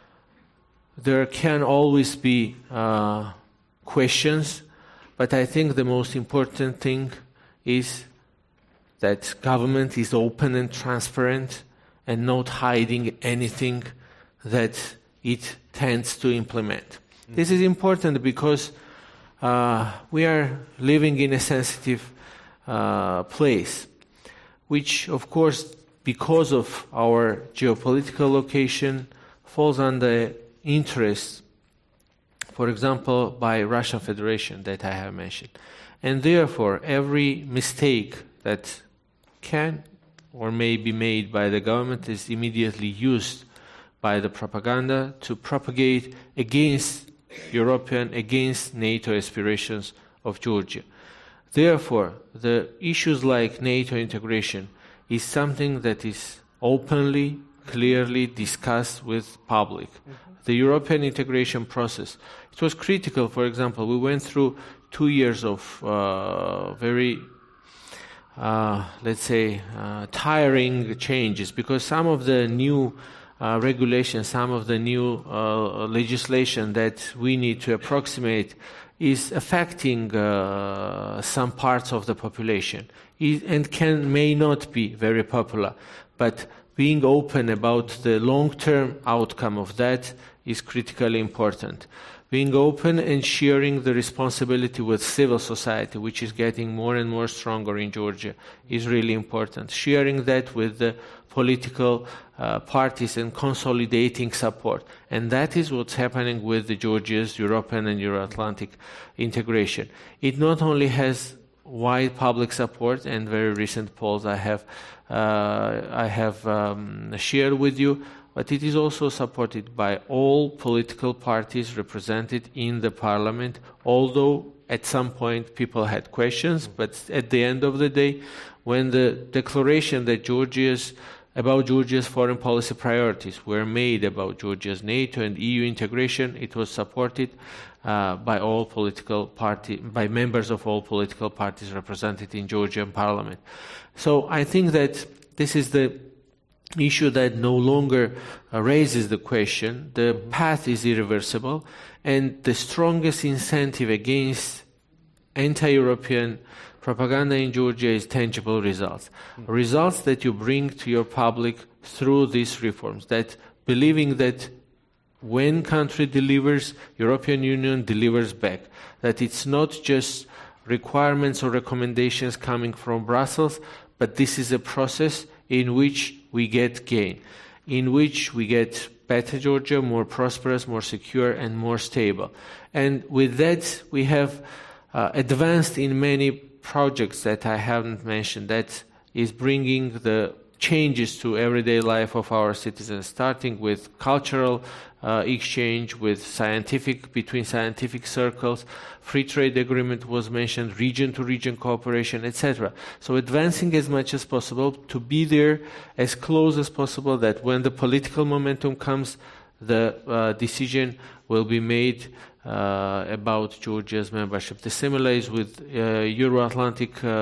there can always be uh, questions, but I think the most important thing is that government is open and transparent and not hiding anything that it tends to implement. Mm-hmm. This is important because uh, we are living in a sensitive uh, place, which, of course, because of our geopolitical location, falls under interest, for example, by Russian Federation that I have mentioned. And therefore, every mistake that can or may be made by the government is immediately used by the propaganda to propagate against European, against NATO aspirations of Georgia. Therefore, the issues like NATO integration is something that is openly, clearly discussed with public. Mm-hmm. The European integration process, it was critical. For example, we went through two years of uh, very, uh, let's say, uh, tiring changes, because some of the new uh, regulations, some of the new uh, legislation that we need to approximate is affecting uh, some parts of the population, it, and can may not be very popular, but being open about the long-term outcome of that is critically important. Being open and sharing the responsibility with civil society, which is getting more and more stronger in Georgia, is really important. Sharing that with the political uh, parties and consolidating support. And that is what's happening with the Georgia's European and Euro-Atlantic integration. It not only has wide public support, and very recent polls I have uh, I have um, shared with you, but it is also supported by all political parties represented in the parliament, although at some point people had questions, but at the end of the day, when the declaration that Georgia's about Georgia's foreign policy priorities were made about Georgia's NATO and E U integration, it was supported uh, by all political party, by members of all political parties represented in Georgian parliament. So I think that this is the issue that no longer uh, raises the question. The path is irreversible, and the strongest incentive against anti-European propaganda in Georgia is tangible results. Mm-hmm. Results that you bring to your public through these reforms, that believing that when country delivers, European Union delivers back, that it's not just requirements or recommendations coming from Brussels, but this is a process in which we get gain, in which we get better Georgia, more prosperous, more secure, and more stable. And with that, we have uh, advanced in many projects that I haven't mentioned, that is bringing the changes to everyday life of our citizens, starting with cultural uh, exchange, with scientific, between scientific circles, free trade agreement was mentioned, region-to-region cooperation, et cetera. So advancing as much as possible to be there as close as possible, that when the political momentum comes, the uh, decision will be made uh, about Georgia's membership. The similar is with uh, Euro-Atlantic, uh,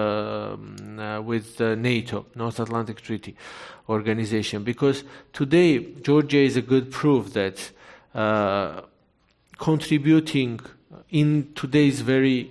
uh, with uh, NATO, North Atlantic Treaty Organization, because today Georgia is a good proof that uh, contributing in today's very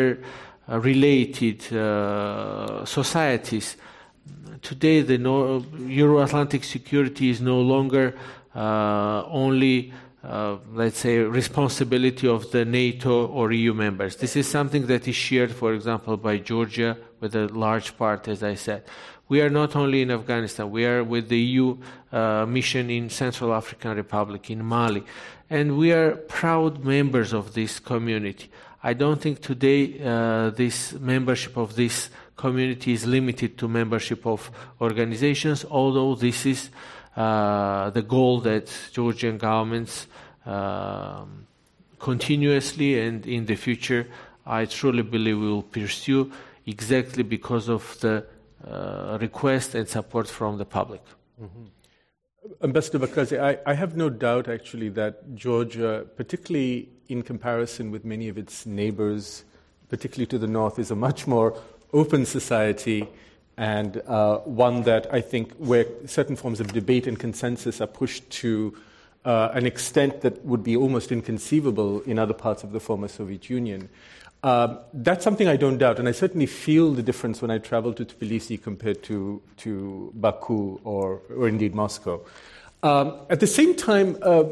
interrelated uh, societies, today the no- Euro-Atlantic security is no longer uh, only Uh, let's say, responsibility of the NATO or E U members. This is something that is shared, for example, by Georgia with a large part, as I said. We are not only in Afghanistan, we are with the E U uh, mission in Central African Republic, in Mali, and we are proud members of this community. I don't think today uh, this membership of this community is limited to membership of organizations, although this is uh, the goal that Georgian governments uh, continuously and in the future, I truly believe, will pursue, exactly because of the uh, request and support from the public. Mm-hmm. Ambassador Bakazi, I, I have no doubt actually that Georgia, particularly in comparison with many of its neighbors, particularly to the north, is a much more open society and uh, one that I think where certain forms of debate and consensus are pushed to uh, an extent that would be almost inconceivable in other parts of the former Soviet Union. Um, that's something I don't doubt, and I certainly feel the difference when I travel to Tbilisi compared to, to Baku or, or indeed Moscow. Um, at the same time, uh,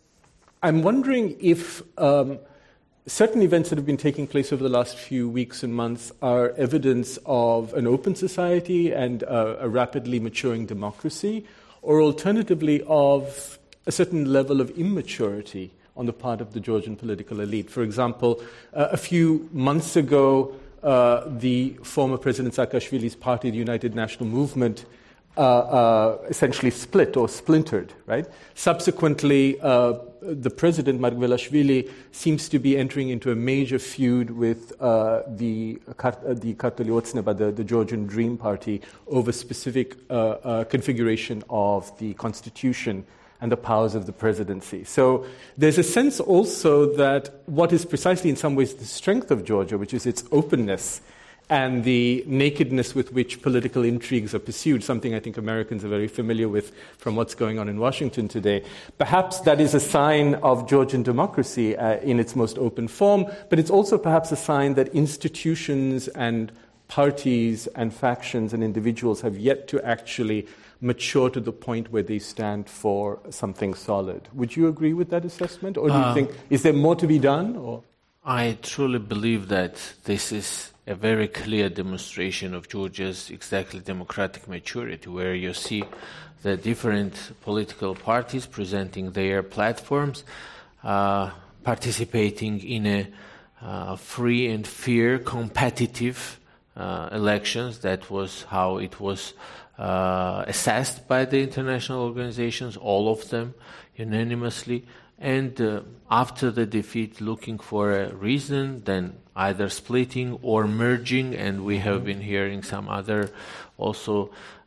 I'm wondering if um, certain events that have been taking place over the last few weeks and months are evidence of an open society and uh, a rapidly maturing democracy, or alternatively of a certain level of immaturity on the part of the Georgian political elite. For example, uh, a few months ago, uh, the former President Saakashvili's party, the United National Movement, uh, uh, essentially split or splintered, right? Subsequently, uh, the president, Margvelashvili, seems to be entering into a major feud with uh, the, uh, the Kartli-Otsneba, the, the Georgian Dream Party, over specific uh, uh, configuration of the constitution and the powers of the presidency. So there's a sense also that what is precisely in some ways the strength of Georgia, which is its openness and the nakedness with which political intrigues are pursued, something I think Americans are very familiar with from what's going on in Washington today. Perhaps that is a sign of Georgian democracy uh, in its most open form, but it's also perhaps a sign that institutions and parties and factions and individuals have yet to actually mature to the point where they stand for something solid. Would you agree with that assessment? Or do you uh, think, is there more to be done? Or? I truly believe that this is a very clear demonstration of Georgia's exactly democratic maturity, where you see the different political parties presenting their platforms, uh, participating in a uh, free and fair, competitive uh, elections. That was how it was Uh, assessed by the international organizations, all of them unanimously, and uh, after the defeat looking for a reason, then either splitting or merging, and we have been hearing some other also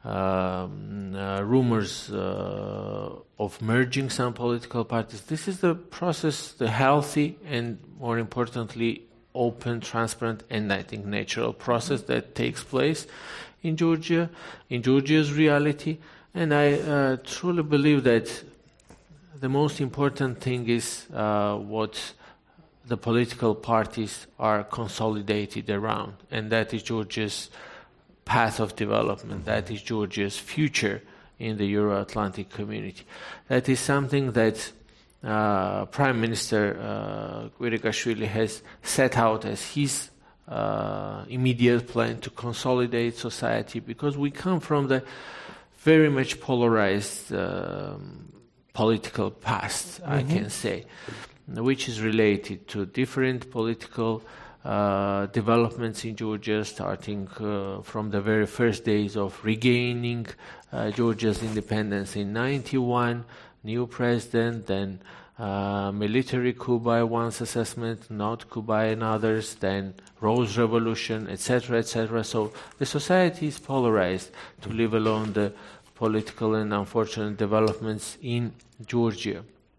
um, uh, rumors uh, of merging some political parties. This is the process, the healthy and more importantly open, transparent, and I think natural process that takes place in Georgia, in Georgia's reality, and I uh, truly believe that the most important thing is uh, what the political parties are consolidated around, and that is Georgia's path of development, that is Georgia's future in the Euro-Atlantic community. That is something that uh, Prime Minister uh, Kvirikashvili has set out as his Uh, immediate plan to consolidate society, because we come from the very much polarized um, political past, mm-hmm. I can say, which is related to different political uh, developments in Georgia, starting uh, from the very first days of regaining uh, Georgia's independence in ninety-one, new president, then Uh, military coup by one's assessment, not coup by another's, then Rose Revolution, et cetera, et cetera. So the society is polarized, to leave alone the political and unfortunate developments in Georgia.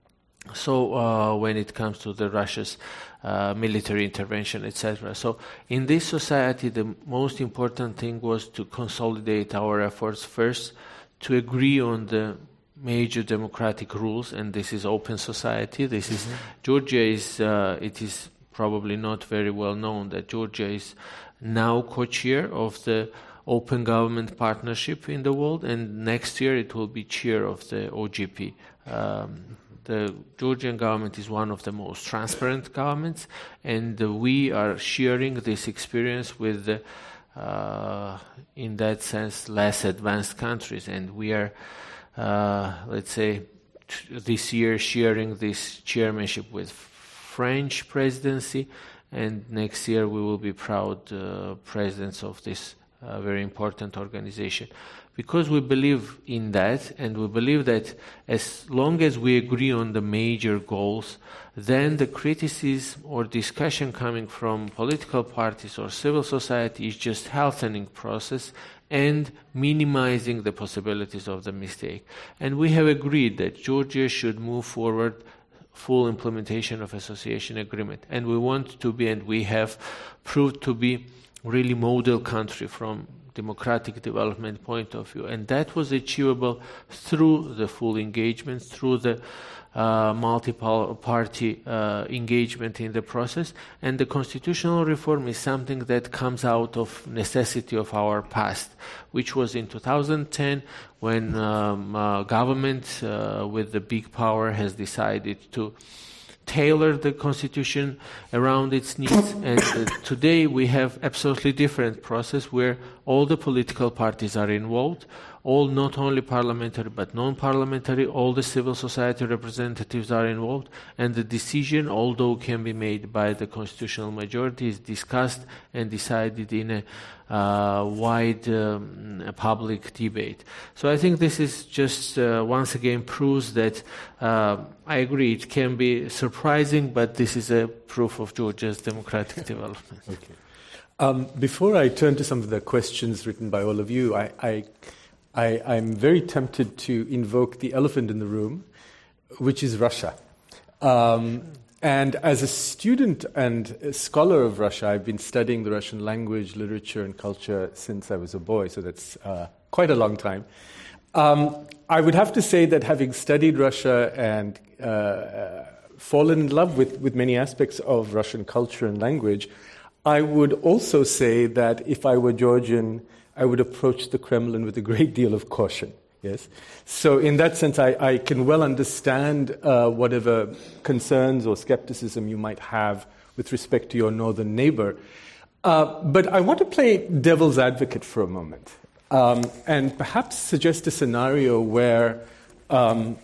So uh, when it comes to the Russia's uh, military intervention, et cetera. So in this society, the most important thing was to consolidate our efforts first, to agree on the major democratic rules, and this is open society. This is mm-hmm. Georgia is uh, it is probably not very well known that Georgia is now co-chair of the Open Government Partnership in the world, and next year it will be chair of the O G P. Um, the Georgian government is one of the most transparent governments, and uh, we are sharing this experience with the, uh, in that sense, less advanced countries, and we are Uh, let's say, t- this year sharing this chairmanship with French presidency, and next year we will be proud uh, presidents of this a very important organization. Because we believe in that, and we believe that as long as we agree on the major goals, then the criticism or discussion coming from political parties or civil society is just healthening process and minimizing the possibilities of the mistake. And we have agreed that Georgia should move forward full implementation of association agreement. And we want to be, and we have proved to be, really model country from democratic development point of view. And that was achievable through the full engagement, through the uh, multi-party uh, engagement in the process. And the constitutional reform is something that comes out of necessity of our past, which was in two thousand ten when um, uh, government uh, with the big power has decided to tailor the constitution around its needs, and uh, today we have absolutely different process where all the political parties are involved, all not only parliamentary but non-parliamentary, all the civil society representatives are involved, and the decision, although can be made by the constitutional majority, is discussed and decided in a uh, wide um, public debate. So I think this is just uh, once again proves that uh, I agree it can be surprising, but this is a proof of Georgia's democratic development. Okay. Um, before I turn to some of the questions written by all of you, I, I, I, I'm very tempted to invoke the elephant in the room, which is Russia. Um, and as a student and a scholar of Russia, I've been studying the Russian language, literature, and culture since I was a boy, so that's uh, quite a long time. Um, I would have to say that having studied Russia and uh, uh, fallen in love with, with many aspects of Russian culture and language, I would also say that if I were Georgian, I would approach the Kremlin with a great deal of caution. Yes. So in that sense, I, I can well understand uh, whatever concerns or skepticism you might have with respect to your northern neighbor. Uh, but I want to play devil's advocate for a moment um, and perhaps suggest a scenario where um,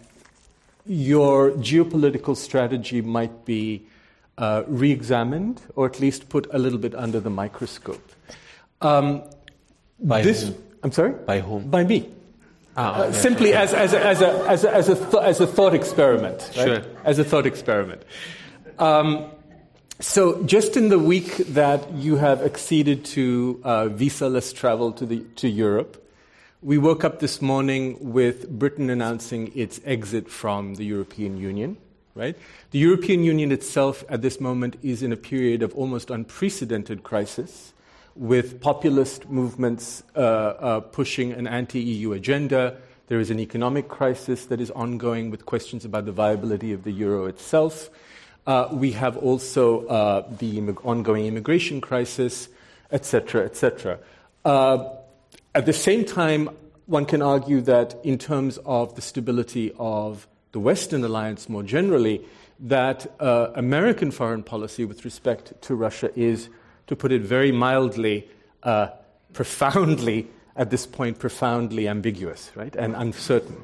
your geopolitical strategy might be uh, re-examined or at least put a little bit under the microscope. Um, By this, whom? I'm sorry? By whom? By me. Ah, Uh, okay. simply as, as, a, as, a, as, a, as, a th- as a thought experiment. Right? Sure. As a thought experiment. Um, so just in the week that you have acceded to uh, visa-less travel to, the, to Europe, we woke up this morning with Britain announcing its exit from the European Union. Right? The European Union itself at this moment is in a period of almost unprecedented crisis, with populist movements uh, uh, pushing an anti-E U agenda. There is an economic crisis that is ongoing with questions about the viability of the euro itself. Uh, we have also uh, the immig- ongoing immigration crisis, et cetera, et cetera. Uh, at the same time, one can argue that in terms of the stability of the Western alliance more generally, that uh, American foreign policy with respect to Russia is, to put it very mildly, uh, profoundly, at this point, profoundly ambiguous, right, and uncertain.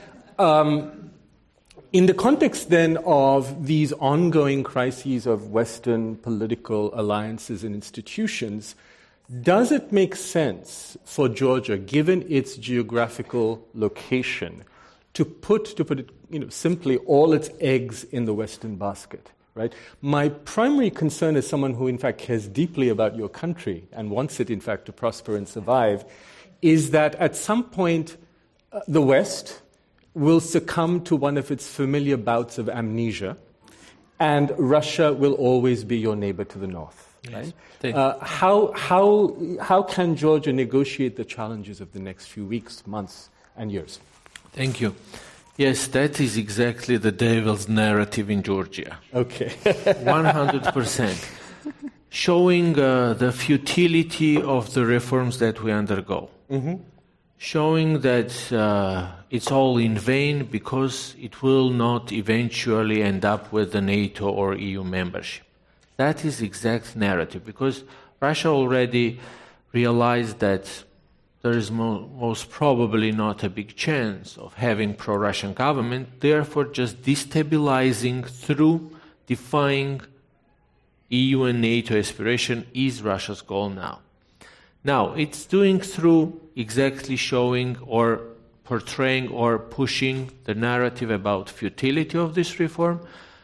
Um, in the context, then, of these ongoing crises of Western political alliances and institutions, does it make sense for Georgia, given its geographical location, to put, to put it you know, simply, all its eggs in the Western basket? Right? My primary concern as someone who, in fact, cares deeply about your country and wants it, in fact, to prosper and survive, is that at some point uh, the West will succumb to one of its familiar bouts of amnesia, and Russia will always be your neighbor to the north. Yes. Right? Uh, how, how, how can Georgia negotiate the challenges of the next few weeks, months, and years? Thank you. Yes, that is exactly the devil's narrative in Georgia. Okay. one hundred percent. Showing uh, the futility of the reforms that we undergo. Mm-hmm. Showing that uh, it's all in vain because it will not eventually end up with the NATO or E U membership. That is exact narrative, because Russia already realized that there is mo- most probably not a big chance of having pro-Russian government, therefore just destabilizing through defying E U and NATO aspiration is Russia's goal now. Now, it's doing through exactly showing or portraying or pushing the narrative about futility of this reform,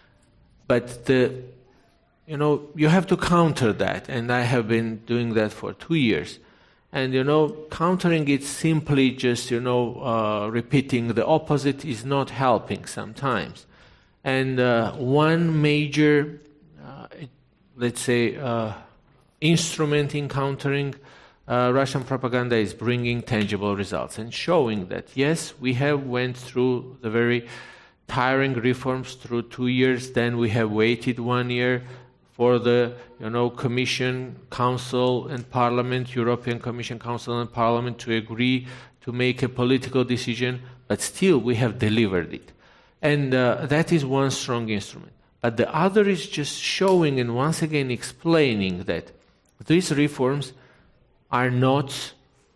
but the, you know, you have to counter that, and I have been doing that for two years. And, you know, countering it simply just, you know, uh, repeating the opposite is not helping sometimes. And uh, one major, uh, let's say, uh, instrument in countering uh, Russian propaganda is bringing tangible results and showing that, yes, we have went through the very tiring reforms through two years, then we have waited one year for the, you know, Commission, Council and Parliament, European Commission, Council and Parliament to agree to make a political decision, but still we have delivered it. And uh, that is one strong instrument. But the other is just showing and once again explaining that these reforms are not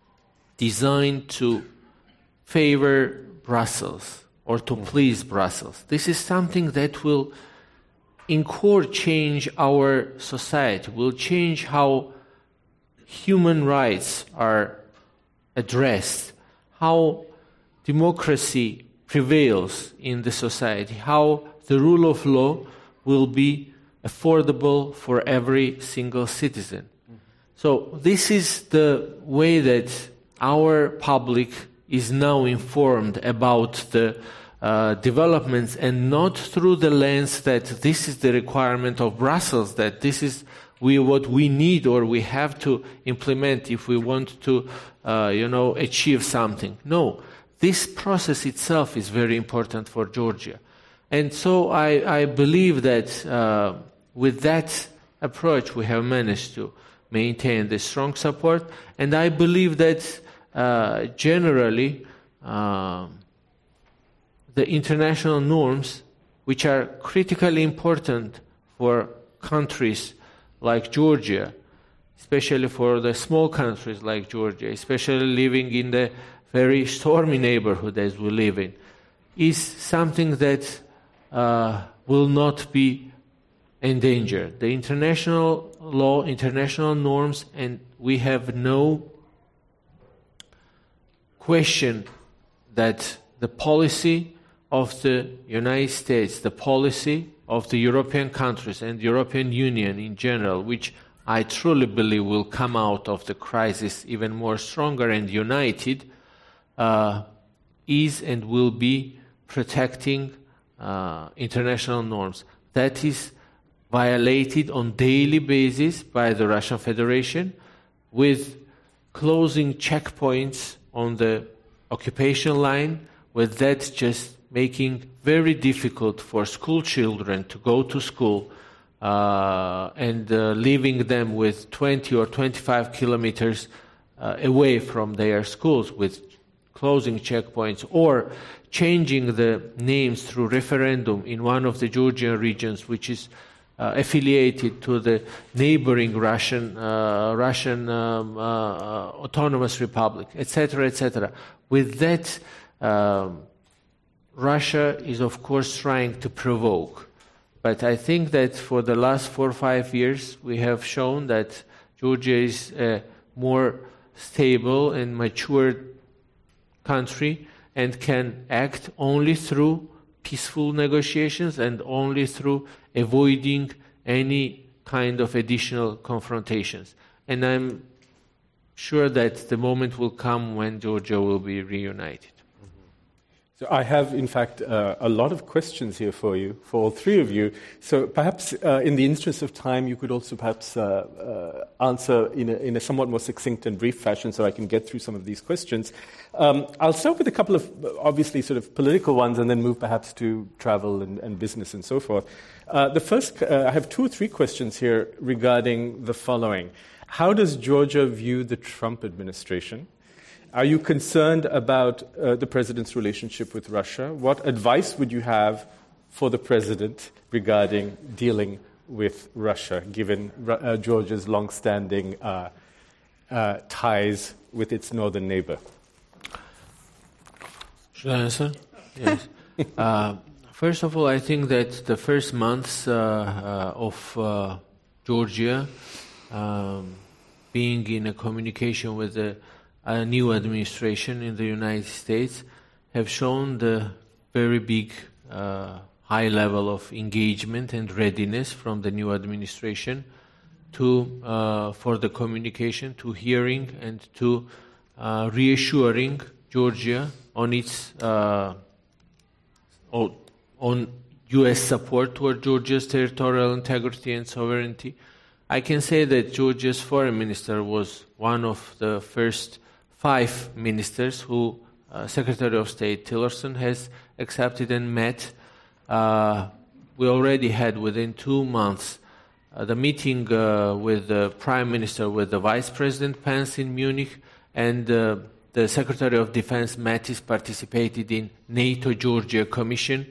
designed to favor Brussels or to please Brussels. This is something that will in core change our society, will change how human rights are addressed, how democracy prevails in the society, how the rule of law will be affordable for every single citizen. Mm-hmm. So this is the way that our public is now informed about the Uh, developments, and not through the lens that this is the requirement of Brussels, that this is we what we need or we have to implement if we want to, uh, you know, achieve something. No, this process itself is very important for Georgia. And so I, I believe that uh, with that approach we have managed to maintain the strong support, and I believe that uh, generally uh, the international norms, which are critically important for countries like Georgia, especially for the small countries like Georgia, especially living in the very stormy neighborhood as we live in, is something that uh, will not be endangered. The international law, international norms, and we have no question that the policy of the United States, the policy of the European countries and the European Union in general, which I truly believe will come out of the crisis even more stronger and united, uh, is and will be protecting uh, international norms. That is violated on daily basis by the Russian Federation with closing checkpoints on the occupation line, with that just making very difficult for school children to go to school uh, and uh, leaving them with twenty or twenty-five kilometers uh, away from their schools with closing checkpoints, or changing the names through referendum in one of the Georgian regions which is uh, affiliated to the neighboring Russian uh, Russian um, uh, autonomous republic, et cetera, et cetera. With that, um, Russia is, of course, trying to provoke. But I think that for the last four or five years, we have shown that Georgia is a more stable and mature country and can act only through peaceful negotiations and only through avoiding any kind of additional confrontations. And I'm sure that the moment will come when Georgia will be reunited. So I have, in fact, uh, a lot of questions here for you, for all three of you. So perhaps uh, in the interest of time, you could also perhaps uh, uh, answer in a, in a somewhat more succinct and brief fashion so I can get through some of these questions. Um, I'll start with a couple of, obviously, sort of political ones and then move perhaps to travel and, and business and so forth. Uh, the first, uh, I have two or three questions here regarding the following. How does Georgia view the Trump administration? Are you concerned about uh, the president's relationship with Russia? What advice would you have for the president regarding dealing with Russia, given uh, Georgia's long-standing uh, uh, ties with its northern neighbor? Should I answer? Yes. uh, first of all, I think that the first months uh, uh, of uh, Georgia um, being in a communication with a, a new administration in the United States, have shown the very big uh, high level of engagement and readiness from the new administration to uh, for the communication, to hearing and to uh, reassuring Georgia on its uh, on U S support toward Georgia's territorial integrity and sovereignty. I can say that Georgia's foreign minister was one of the first five ministers who uh, Secretary of State Tillerson has accepted and met. Uh, we already had within two months uh, the meeting uh, with the Prime Minister, with the Vice President Pence in Munich, and uh, the Secretary of Defense Mattis participated in NATO-Georgia Commission,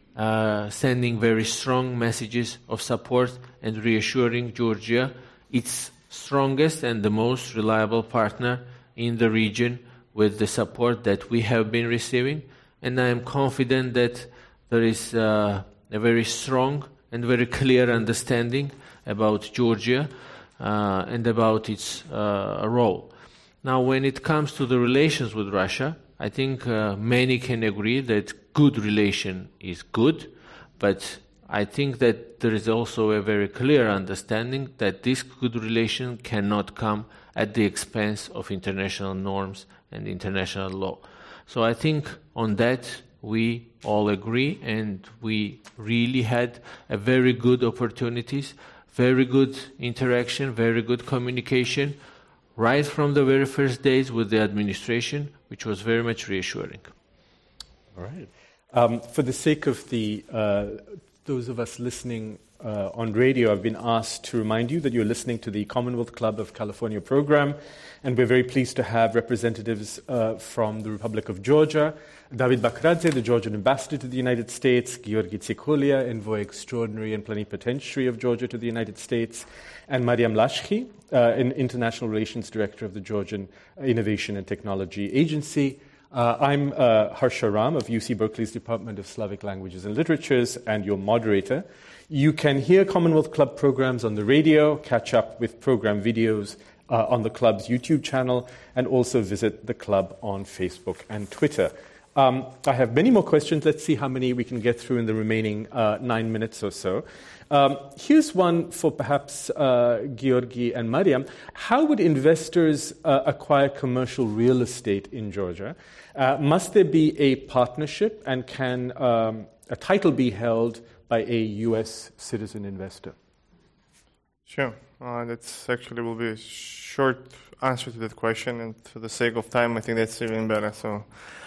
uh, sending very strong messages of support and reassuring Georgia, its strongest and the most reliable partner in the region, with the support that we have been receiving. And I am confident that there is uh, a very strong and very clear understanding about Georgia uh, and about its uh, role. Now, when it comes to the relations with Russia, I think uh, many can agree that good relation is good, but I think that there is also a very clear understanding that this good relation cannot come at the expense of international norms and international law. So I think on that we all agree, and we really had a very good opportunities, very good interaction, very good communication, right from the very first days with the administration, which was very much reassuring. All right. Um, for the sake of the uh, those of us listening uh, on radio, I've been asked to remind you that you're listening to the Commonwealth Club of California program, and we're very pleased to have representatives uh, from the Republic of Georgia, David Bakradze, the Georgian ambassador to the United States, Georgi Tsikolia, envoy extraordinary and plenipotentiary of Georgia to the United States, and Mariam Lashki, uh, an international relations director of the Georgian Innovation and Technology Agency. Uh, I'm uh, Harsha Ram of U C Berkeley's Department of Slavic Languages and Literatures, and your moderator. You can hear Commonwealth Club programs on the radio, catch up with program videos uh, on the club's YouTube channel, and also visit the club on Facebook and Twitter. Um, I have many more questions. Let's see how many we can get through in the remaining uh, nine minutes or so. Um, here's one for perhaps uh, Georgi and Mariam. How would investors uh, acquire commercial real estate in Georgia? Uh, must there be a partnership, and can um, a title be held by a U S citizen investor? Sure. Uh, that's actually will be a short answer to that question, and for the sake of time, I think that's even better. So.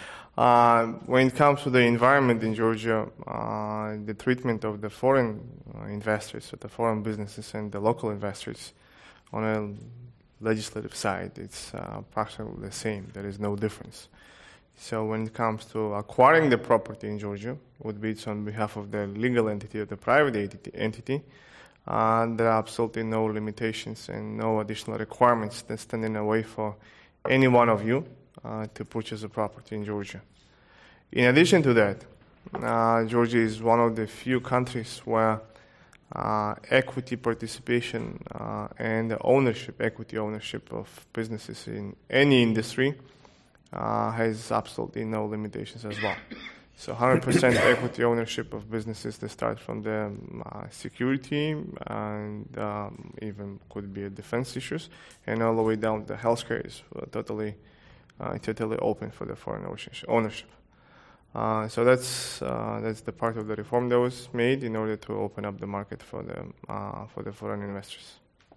Uh, when it comes to the environment in Georgia, uh, the treatment of the foreign uh, investors, so the foreign businesses and the local investors on a legislative side, it's uh, approximately the same. There is no difference. So when it comes to acquiring the property in Georgia, would be it's on behalf of the legal entity or the private entity, uh, there are absolutely no limitations and no additional requirements that stand in the way for any one of you Uh, to purchase a property in Georgia. In addition to that, uh, Georgia is one of the few countries where uh, equity participation uh, and the ownership, equity ownership of businesses in any industry uh, has absolutely no limitations as well. So one hundred percent equity ownership of businesses that start from the uh, security and um, even could be defense issues, and all the way down to healthcare is uh, totally Uh, totally open for the foreign ownership. Uh, so that's uh, that's the part of the reform that was made in order to open up the market for the uh, for the foreign investors.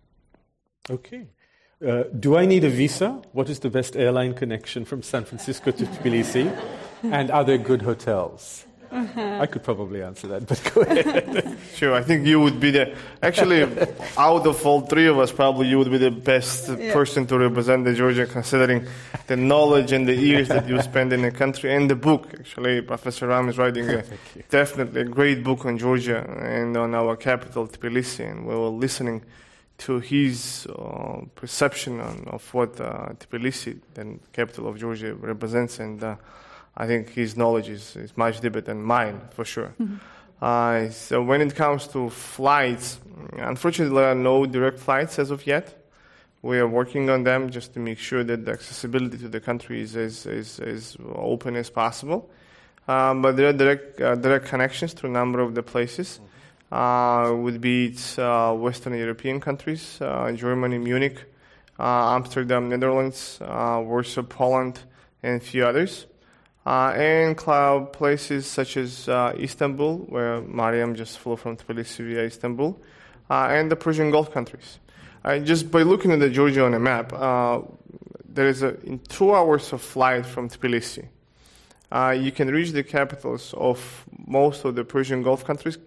Okay. Uh, do I need a visa? What is the best airline connection from San Francisco to Tbilisi? And are there good hotels? Uh-huh. I could probably answer that, but go ahead. Sure, I think you would be the... Actually, out of all three of us, probably you would be the best yeah. person to represent the Georgia, considering the knowledge and the years that you spend in the country, and the book. Actually, Professor Ram is writing a, definitely a great book on Georgia and on our capital, Tbilisi, and we were listening to his uh, perception on, of what uh, Tbilisi, the capital of Georgia, represents, and uh, I think his knowledge is, is much deeper than mine, for sure. Mm-hmm. Uh, so when it comes to flights, unfortunately there are no direct flights as of yet. We are working on them just to make sure that the accessibility to the country is as, as, as open as possible. Um, but there are direct, uh, direct connections to a number of the places. Uh, would be it, uh, Western European countries, uh, Germany, Munich, uh, Amsterdam, Netherlands, uh, Warsaw, Poland, and a few others. Uh, and cloud places such as uh, Istanbul, where Mariam just flew from Tbilisi via Istanbul, uh, and the Persian Gulf countries. Uh, just by looking at the Georgia on a map, uh, there is a in two hours of flight from Tbilisi. Uh, you can reach the capitals of most of the Persian Gulf countries,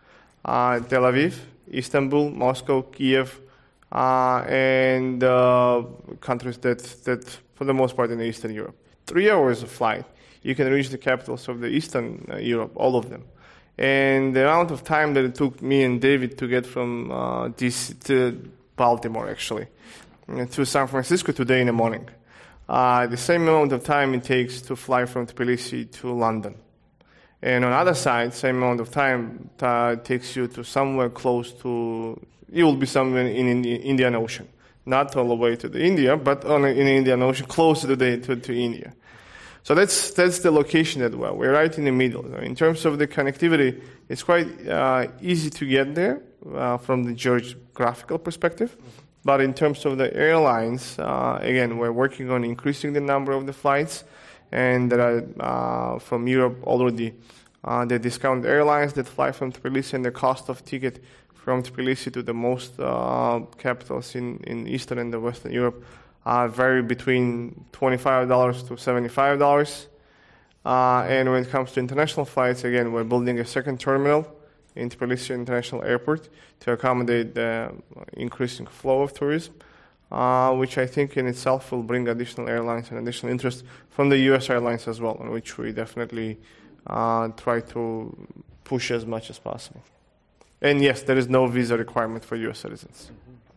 uh, Tel Aviv, Istanbul, Moscow, Kiev, uh, and uh, countries that, that, for the most part, in Eastern Europe. Three hours of flight, you can reach the capitals of the Eastern uh, Europe, all of them. And the amount of time that it took me and David to get from uh, D C to Baltimore, actually, to San Francisco today in the morning. Uh, the same amount of time it takes to fly from Tbilisi to London. And on the other side, same amount of time uh, takes you to somewhere close to, you will be somewhere in, in the Indian Ocean. Not all the way to the India, but on in the Indian Ocean, close to, the, to, to India. So that's that's the location that we're. We're right in the middle. In terms of the connectivity, it's quite uh, easy to get there uh, from the geographical perspective. Mm-hmm. But in terms of the airlines, uh, again, we're working on increasing the number of the flights. And there are, uh, from Europe already, uh, the discount airlines that fly from Tbilisi, and the cost of ticket from Tbilisi to the most uh, capitals in, in Eastern and the Western Europe Uh, vary between twenty-five dollars to seventy-five dollars. Uh, and when it comes to international flights, again, we're building a second terminal in Tbilisi International Airport to accommodate the increasing flow of tourism, uh, which I think in itself will bring additional airlines and additional interest from the U S airlines as well, on which we definitely uh, try to push as much as possible. And yes, there is no visa requirement for U S citizens.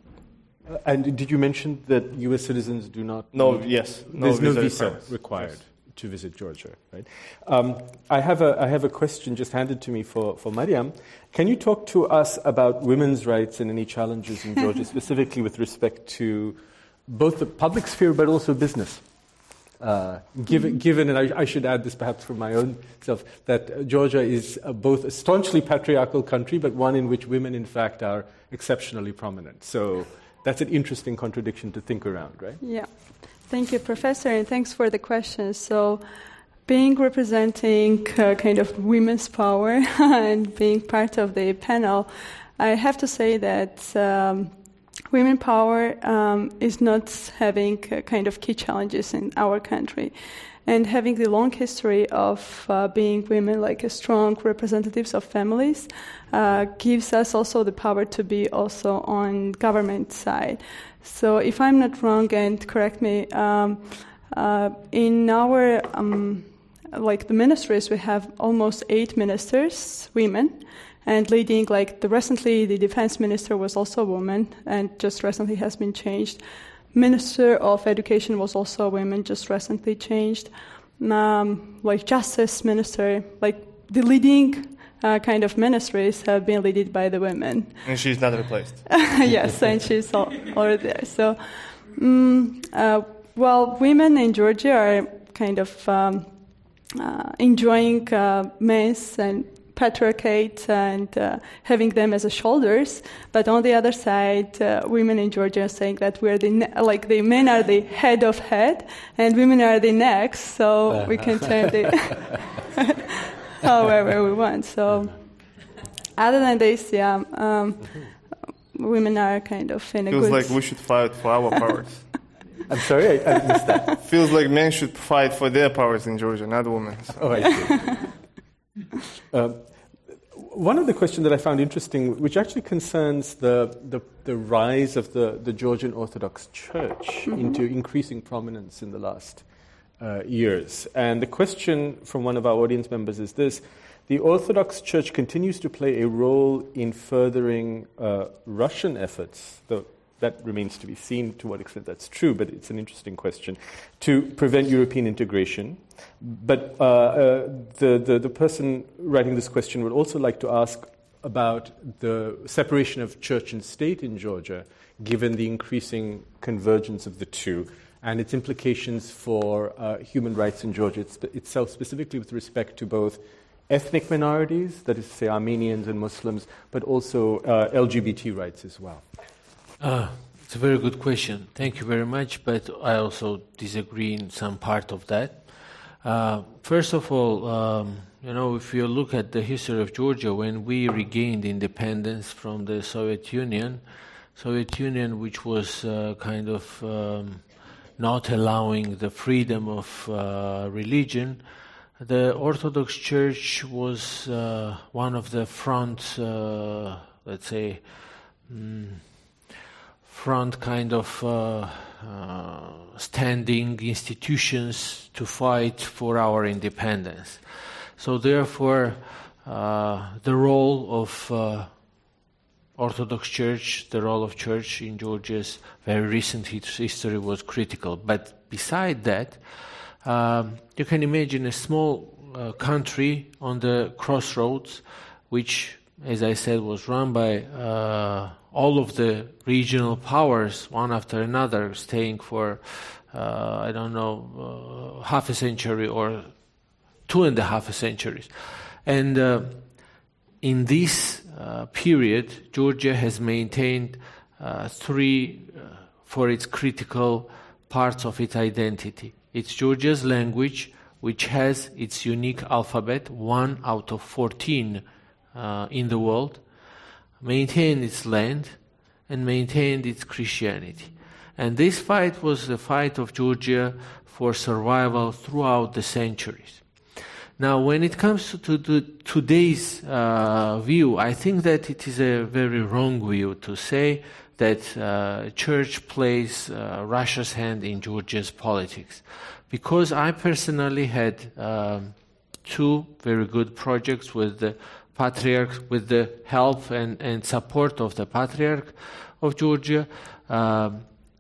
Uh, and did you mention that U S citizens do not? No, need, yes. No there's visa no visa requirements. required Yes. to visit Georgia, right? Um, I have a I have a question just handed to me for, for Mariam. Can you talk to us about women's rights and any challenges in Georgia, specifically with respect to both the public sphere but also business? Uh, given, given, and I, I should add this perhaps for my own self, that Georgia is uh, both a staunchly patriarchal country, but one in which women, in fact, are exceptionally prominent. So that's an interesting contradiction to think around, right? Yeah. Thank you, Professor, and thanks for the question. So being representing uh, kind of women's power and being part of the panel, I have to say that um, women power um, is not having uh, kind of key challenges in our country. And having the long history of uh, being women, like uh, strong representatives of families, uh, gives us also the power to be also on government side. So if I'm not wrong, and correct me, um, uh, in our, um, like the ministries, we have almost eight ministers, women, and leading, like the recently, the defense minister was also a woman, and just recently has been changed. Minister of Education was also a woman, just recently changed. Um, like Justice Minister, like the leading uh, kind of ministries have been led by the women. And she's not replaced. Yes, and she's al- already there. So, um, uh, well, women in Georgia are kind of um, uh, enjoying uh, men's and patriarchate and uh, having them as a shoulders, but on the other side, uh, women in Georgia are saying that we're the ne- like the men are the head of head and women are the necks, so uh. we can turn it however we want. So, other than this, yeah, um, women are kind of in a Feels good. like we should fight for our powers. I'm sorry, I, I missed that. Feels like men should fight for their powers in Georgia, not women. So. Oh, I see. Uh, one of the questions that I found interesting, which actually concerns the the, the rise of the, the Georgian Orthodox Church mm-hmm. into increasing prominence in the last uh, years. And the question from one of our audience members is this: the Orthodox Church continues to play a role in furthering uh, Russian efforts, though that remains to be seen to what extent that's true, but it's an interesting question, to prevent European integration. But uh, uh, the, the, the person writing this question would also like to ask about the separation of church and state in Georgia, given the increasing convergence of the two, and its implications for uh, human rights in Georgia it's, itself, specifically with respect to both ethnic minorities, that is to say Armenians and Muslims, but also uh, L G B T rights as well? Uh, it's a very good question. Thank you very much, but I also disagree in some part of that. Uh, first of all, um, you know, if you look at the history of Georgia, when we regained independence from the Soviet Union, Soviet Union, which was uh, kind of um, not allowing the freedom of uh, religion, the Orthodox Church was uh, one of the front, uh, let's say, mm, front kind of uh, uh, standing institutions to fight for our independence. So therefore, uh, the role of uh, Orthodox Church, the role of Church in Georgia's very recent history was critical. But beside that, um, you can imagine a small uh, country on the crossroads, which, as I said, was run by uh, all of the regional powers, one after another, staying for, uh, I don't know, uh, half a century or two and a half centuries. And uh, in this uh, period, Georgia has maintained uh, three uh, for its critical parts of its identity. It's Georgia's language, which has its unique alphabet, one out of fourteen uh, in the world, maintained its land, and maintained its Christianity. And this fight was the fight of Georgia for survival throughout the centuries. Now, when it comes to the, today's uh, view, I think that it is a very wrong view to say that uh, church plays uh, Russia's hand in Georgia's politics. Because I personally had um, two very good projects with the Patriarch, with the help and, and support of the Patriarch of Georgia, uh,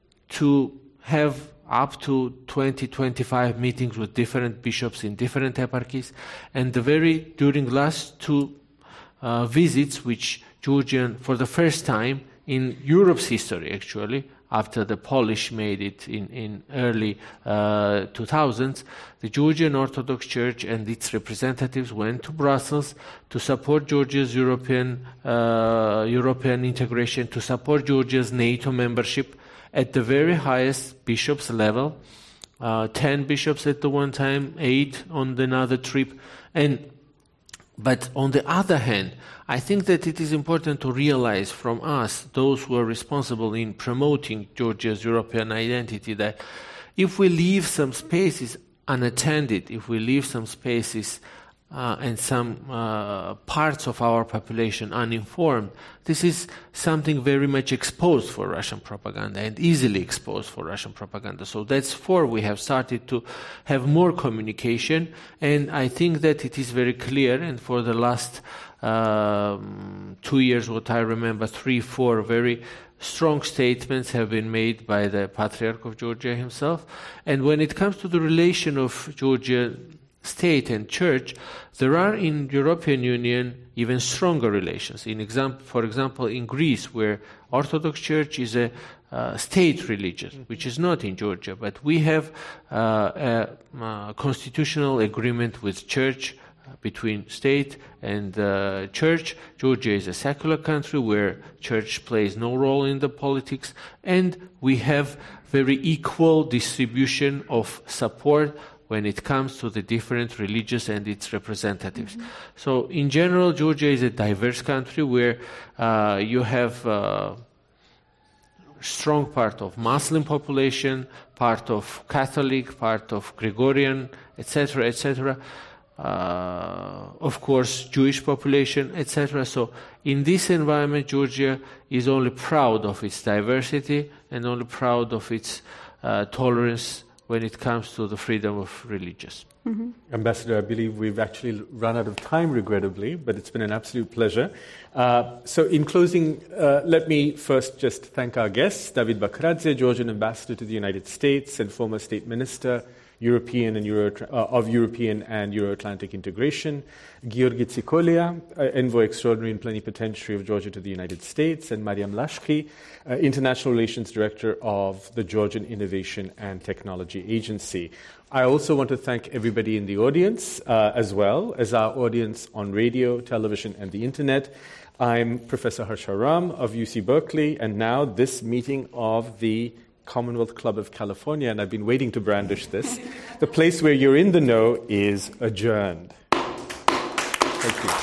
to have up to twenty, twenty-five meetings with different bishops in different eparchies, and the very during last two uh, visits, which Georgian, for the first time in Europe's history, actually, after the Polish made it in, in early uh, two thousands, the Georgian Orthodox Church and its representatives went to Brussels to support Georgia's European uh, European integration, to support Georgia's NATO membership at the very highest bishops level, uh, ten bishops at the one time, eight on another trip. And but on the other hand, I think that it is important to realize from us, those who are responsible in promoting Georgia's European identity, that if we leave some spaces unattended, if we leave some spaces uh, and some uh, parts of our population uninformed, this is something very much exposed for Russian propaganda and easily exposed for Russian propaganda. So that's why we have started to have more communication, and I think that it is very clear, and for the last um, two years, what I remember, three, four very strong statements have been made by the Patriarch of Georgia himself. And when it comes to the relation of Georgia state and church, there are in European Union even stronger relations. In example, for example, in Greece, where Orthodox Church is a uh, state religion, which is not in Georgia, but we have uh, a, a constitutional agreement with church, uh, between state and uh, church. Georgia is a secular country where church plays no role in the politics, and we have very equal distribution of support when it comes to the different religions and its representatives. Mm-hmm. So in general, Georgia is a diverse country where uh, you have a strong part of Muslim population, part of Catholic, part of Gregorian, et cetera, et cetera. Uh, of course, Jewish population, et cetera. So in this environment, Georgia is only proud of its diversity and only proud of its uh, tolerance when it comes to the freedom of religions. Mm-hmm. Ambassador, I believe we've actually run out of time, regrettably, but it's been an absolute pleasure. Uh, so in closing, uh, let me first just thank our guests, David Bakradze, Georgian Ambassador to the United States and former State Minister European and Euro, uh, of European and Euro-Atlantic integration, Georgi Tsikolia, uh, Envoy Extraordinary and Plenipotentiary of Georgia to the United States, and Mariam Lashki, uh, International Relations Director of the Georgian Innovation and Technology Agency. I also want to thank everybody in the audience, uh, as well as our audience on radio, television, and the internet. I'm Professor Harsha Ram of U C Berkeley, and now this meeting of the Commonwealth Club of California, and I've been waiting to brandish this. The place where you're in the know is adjourned. Thank you.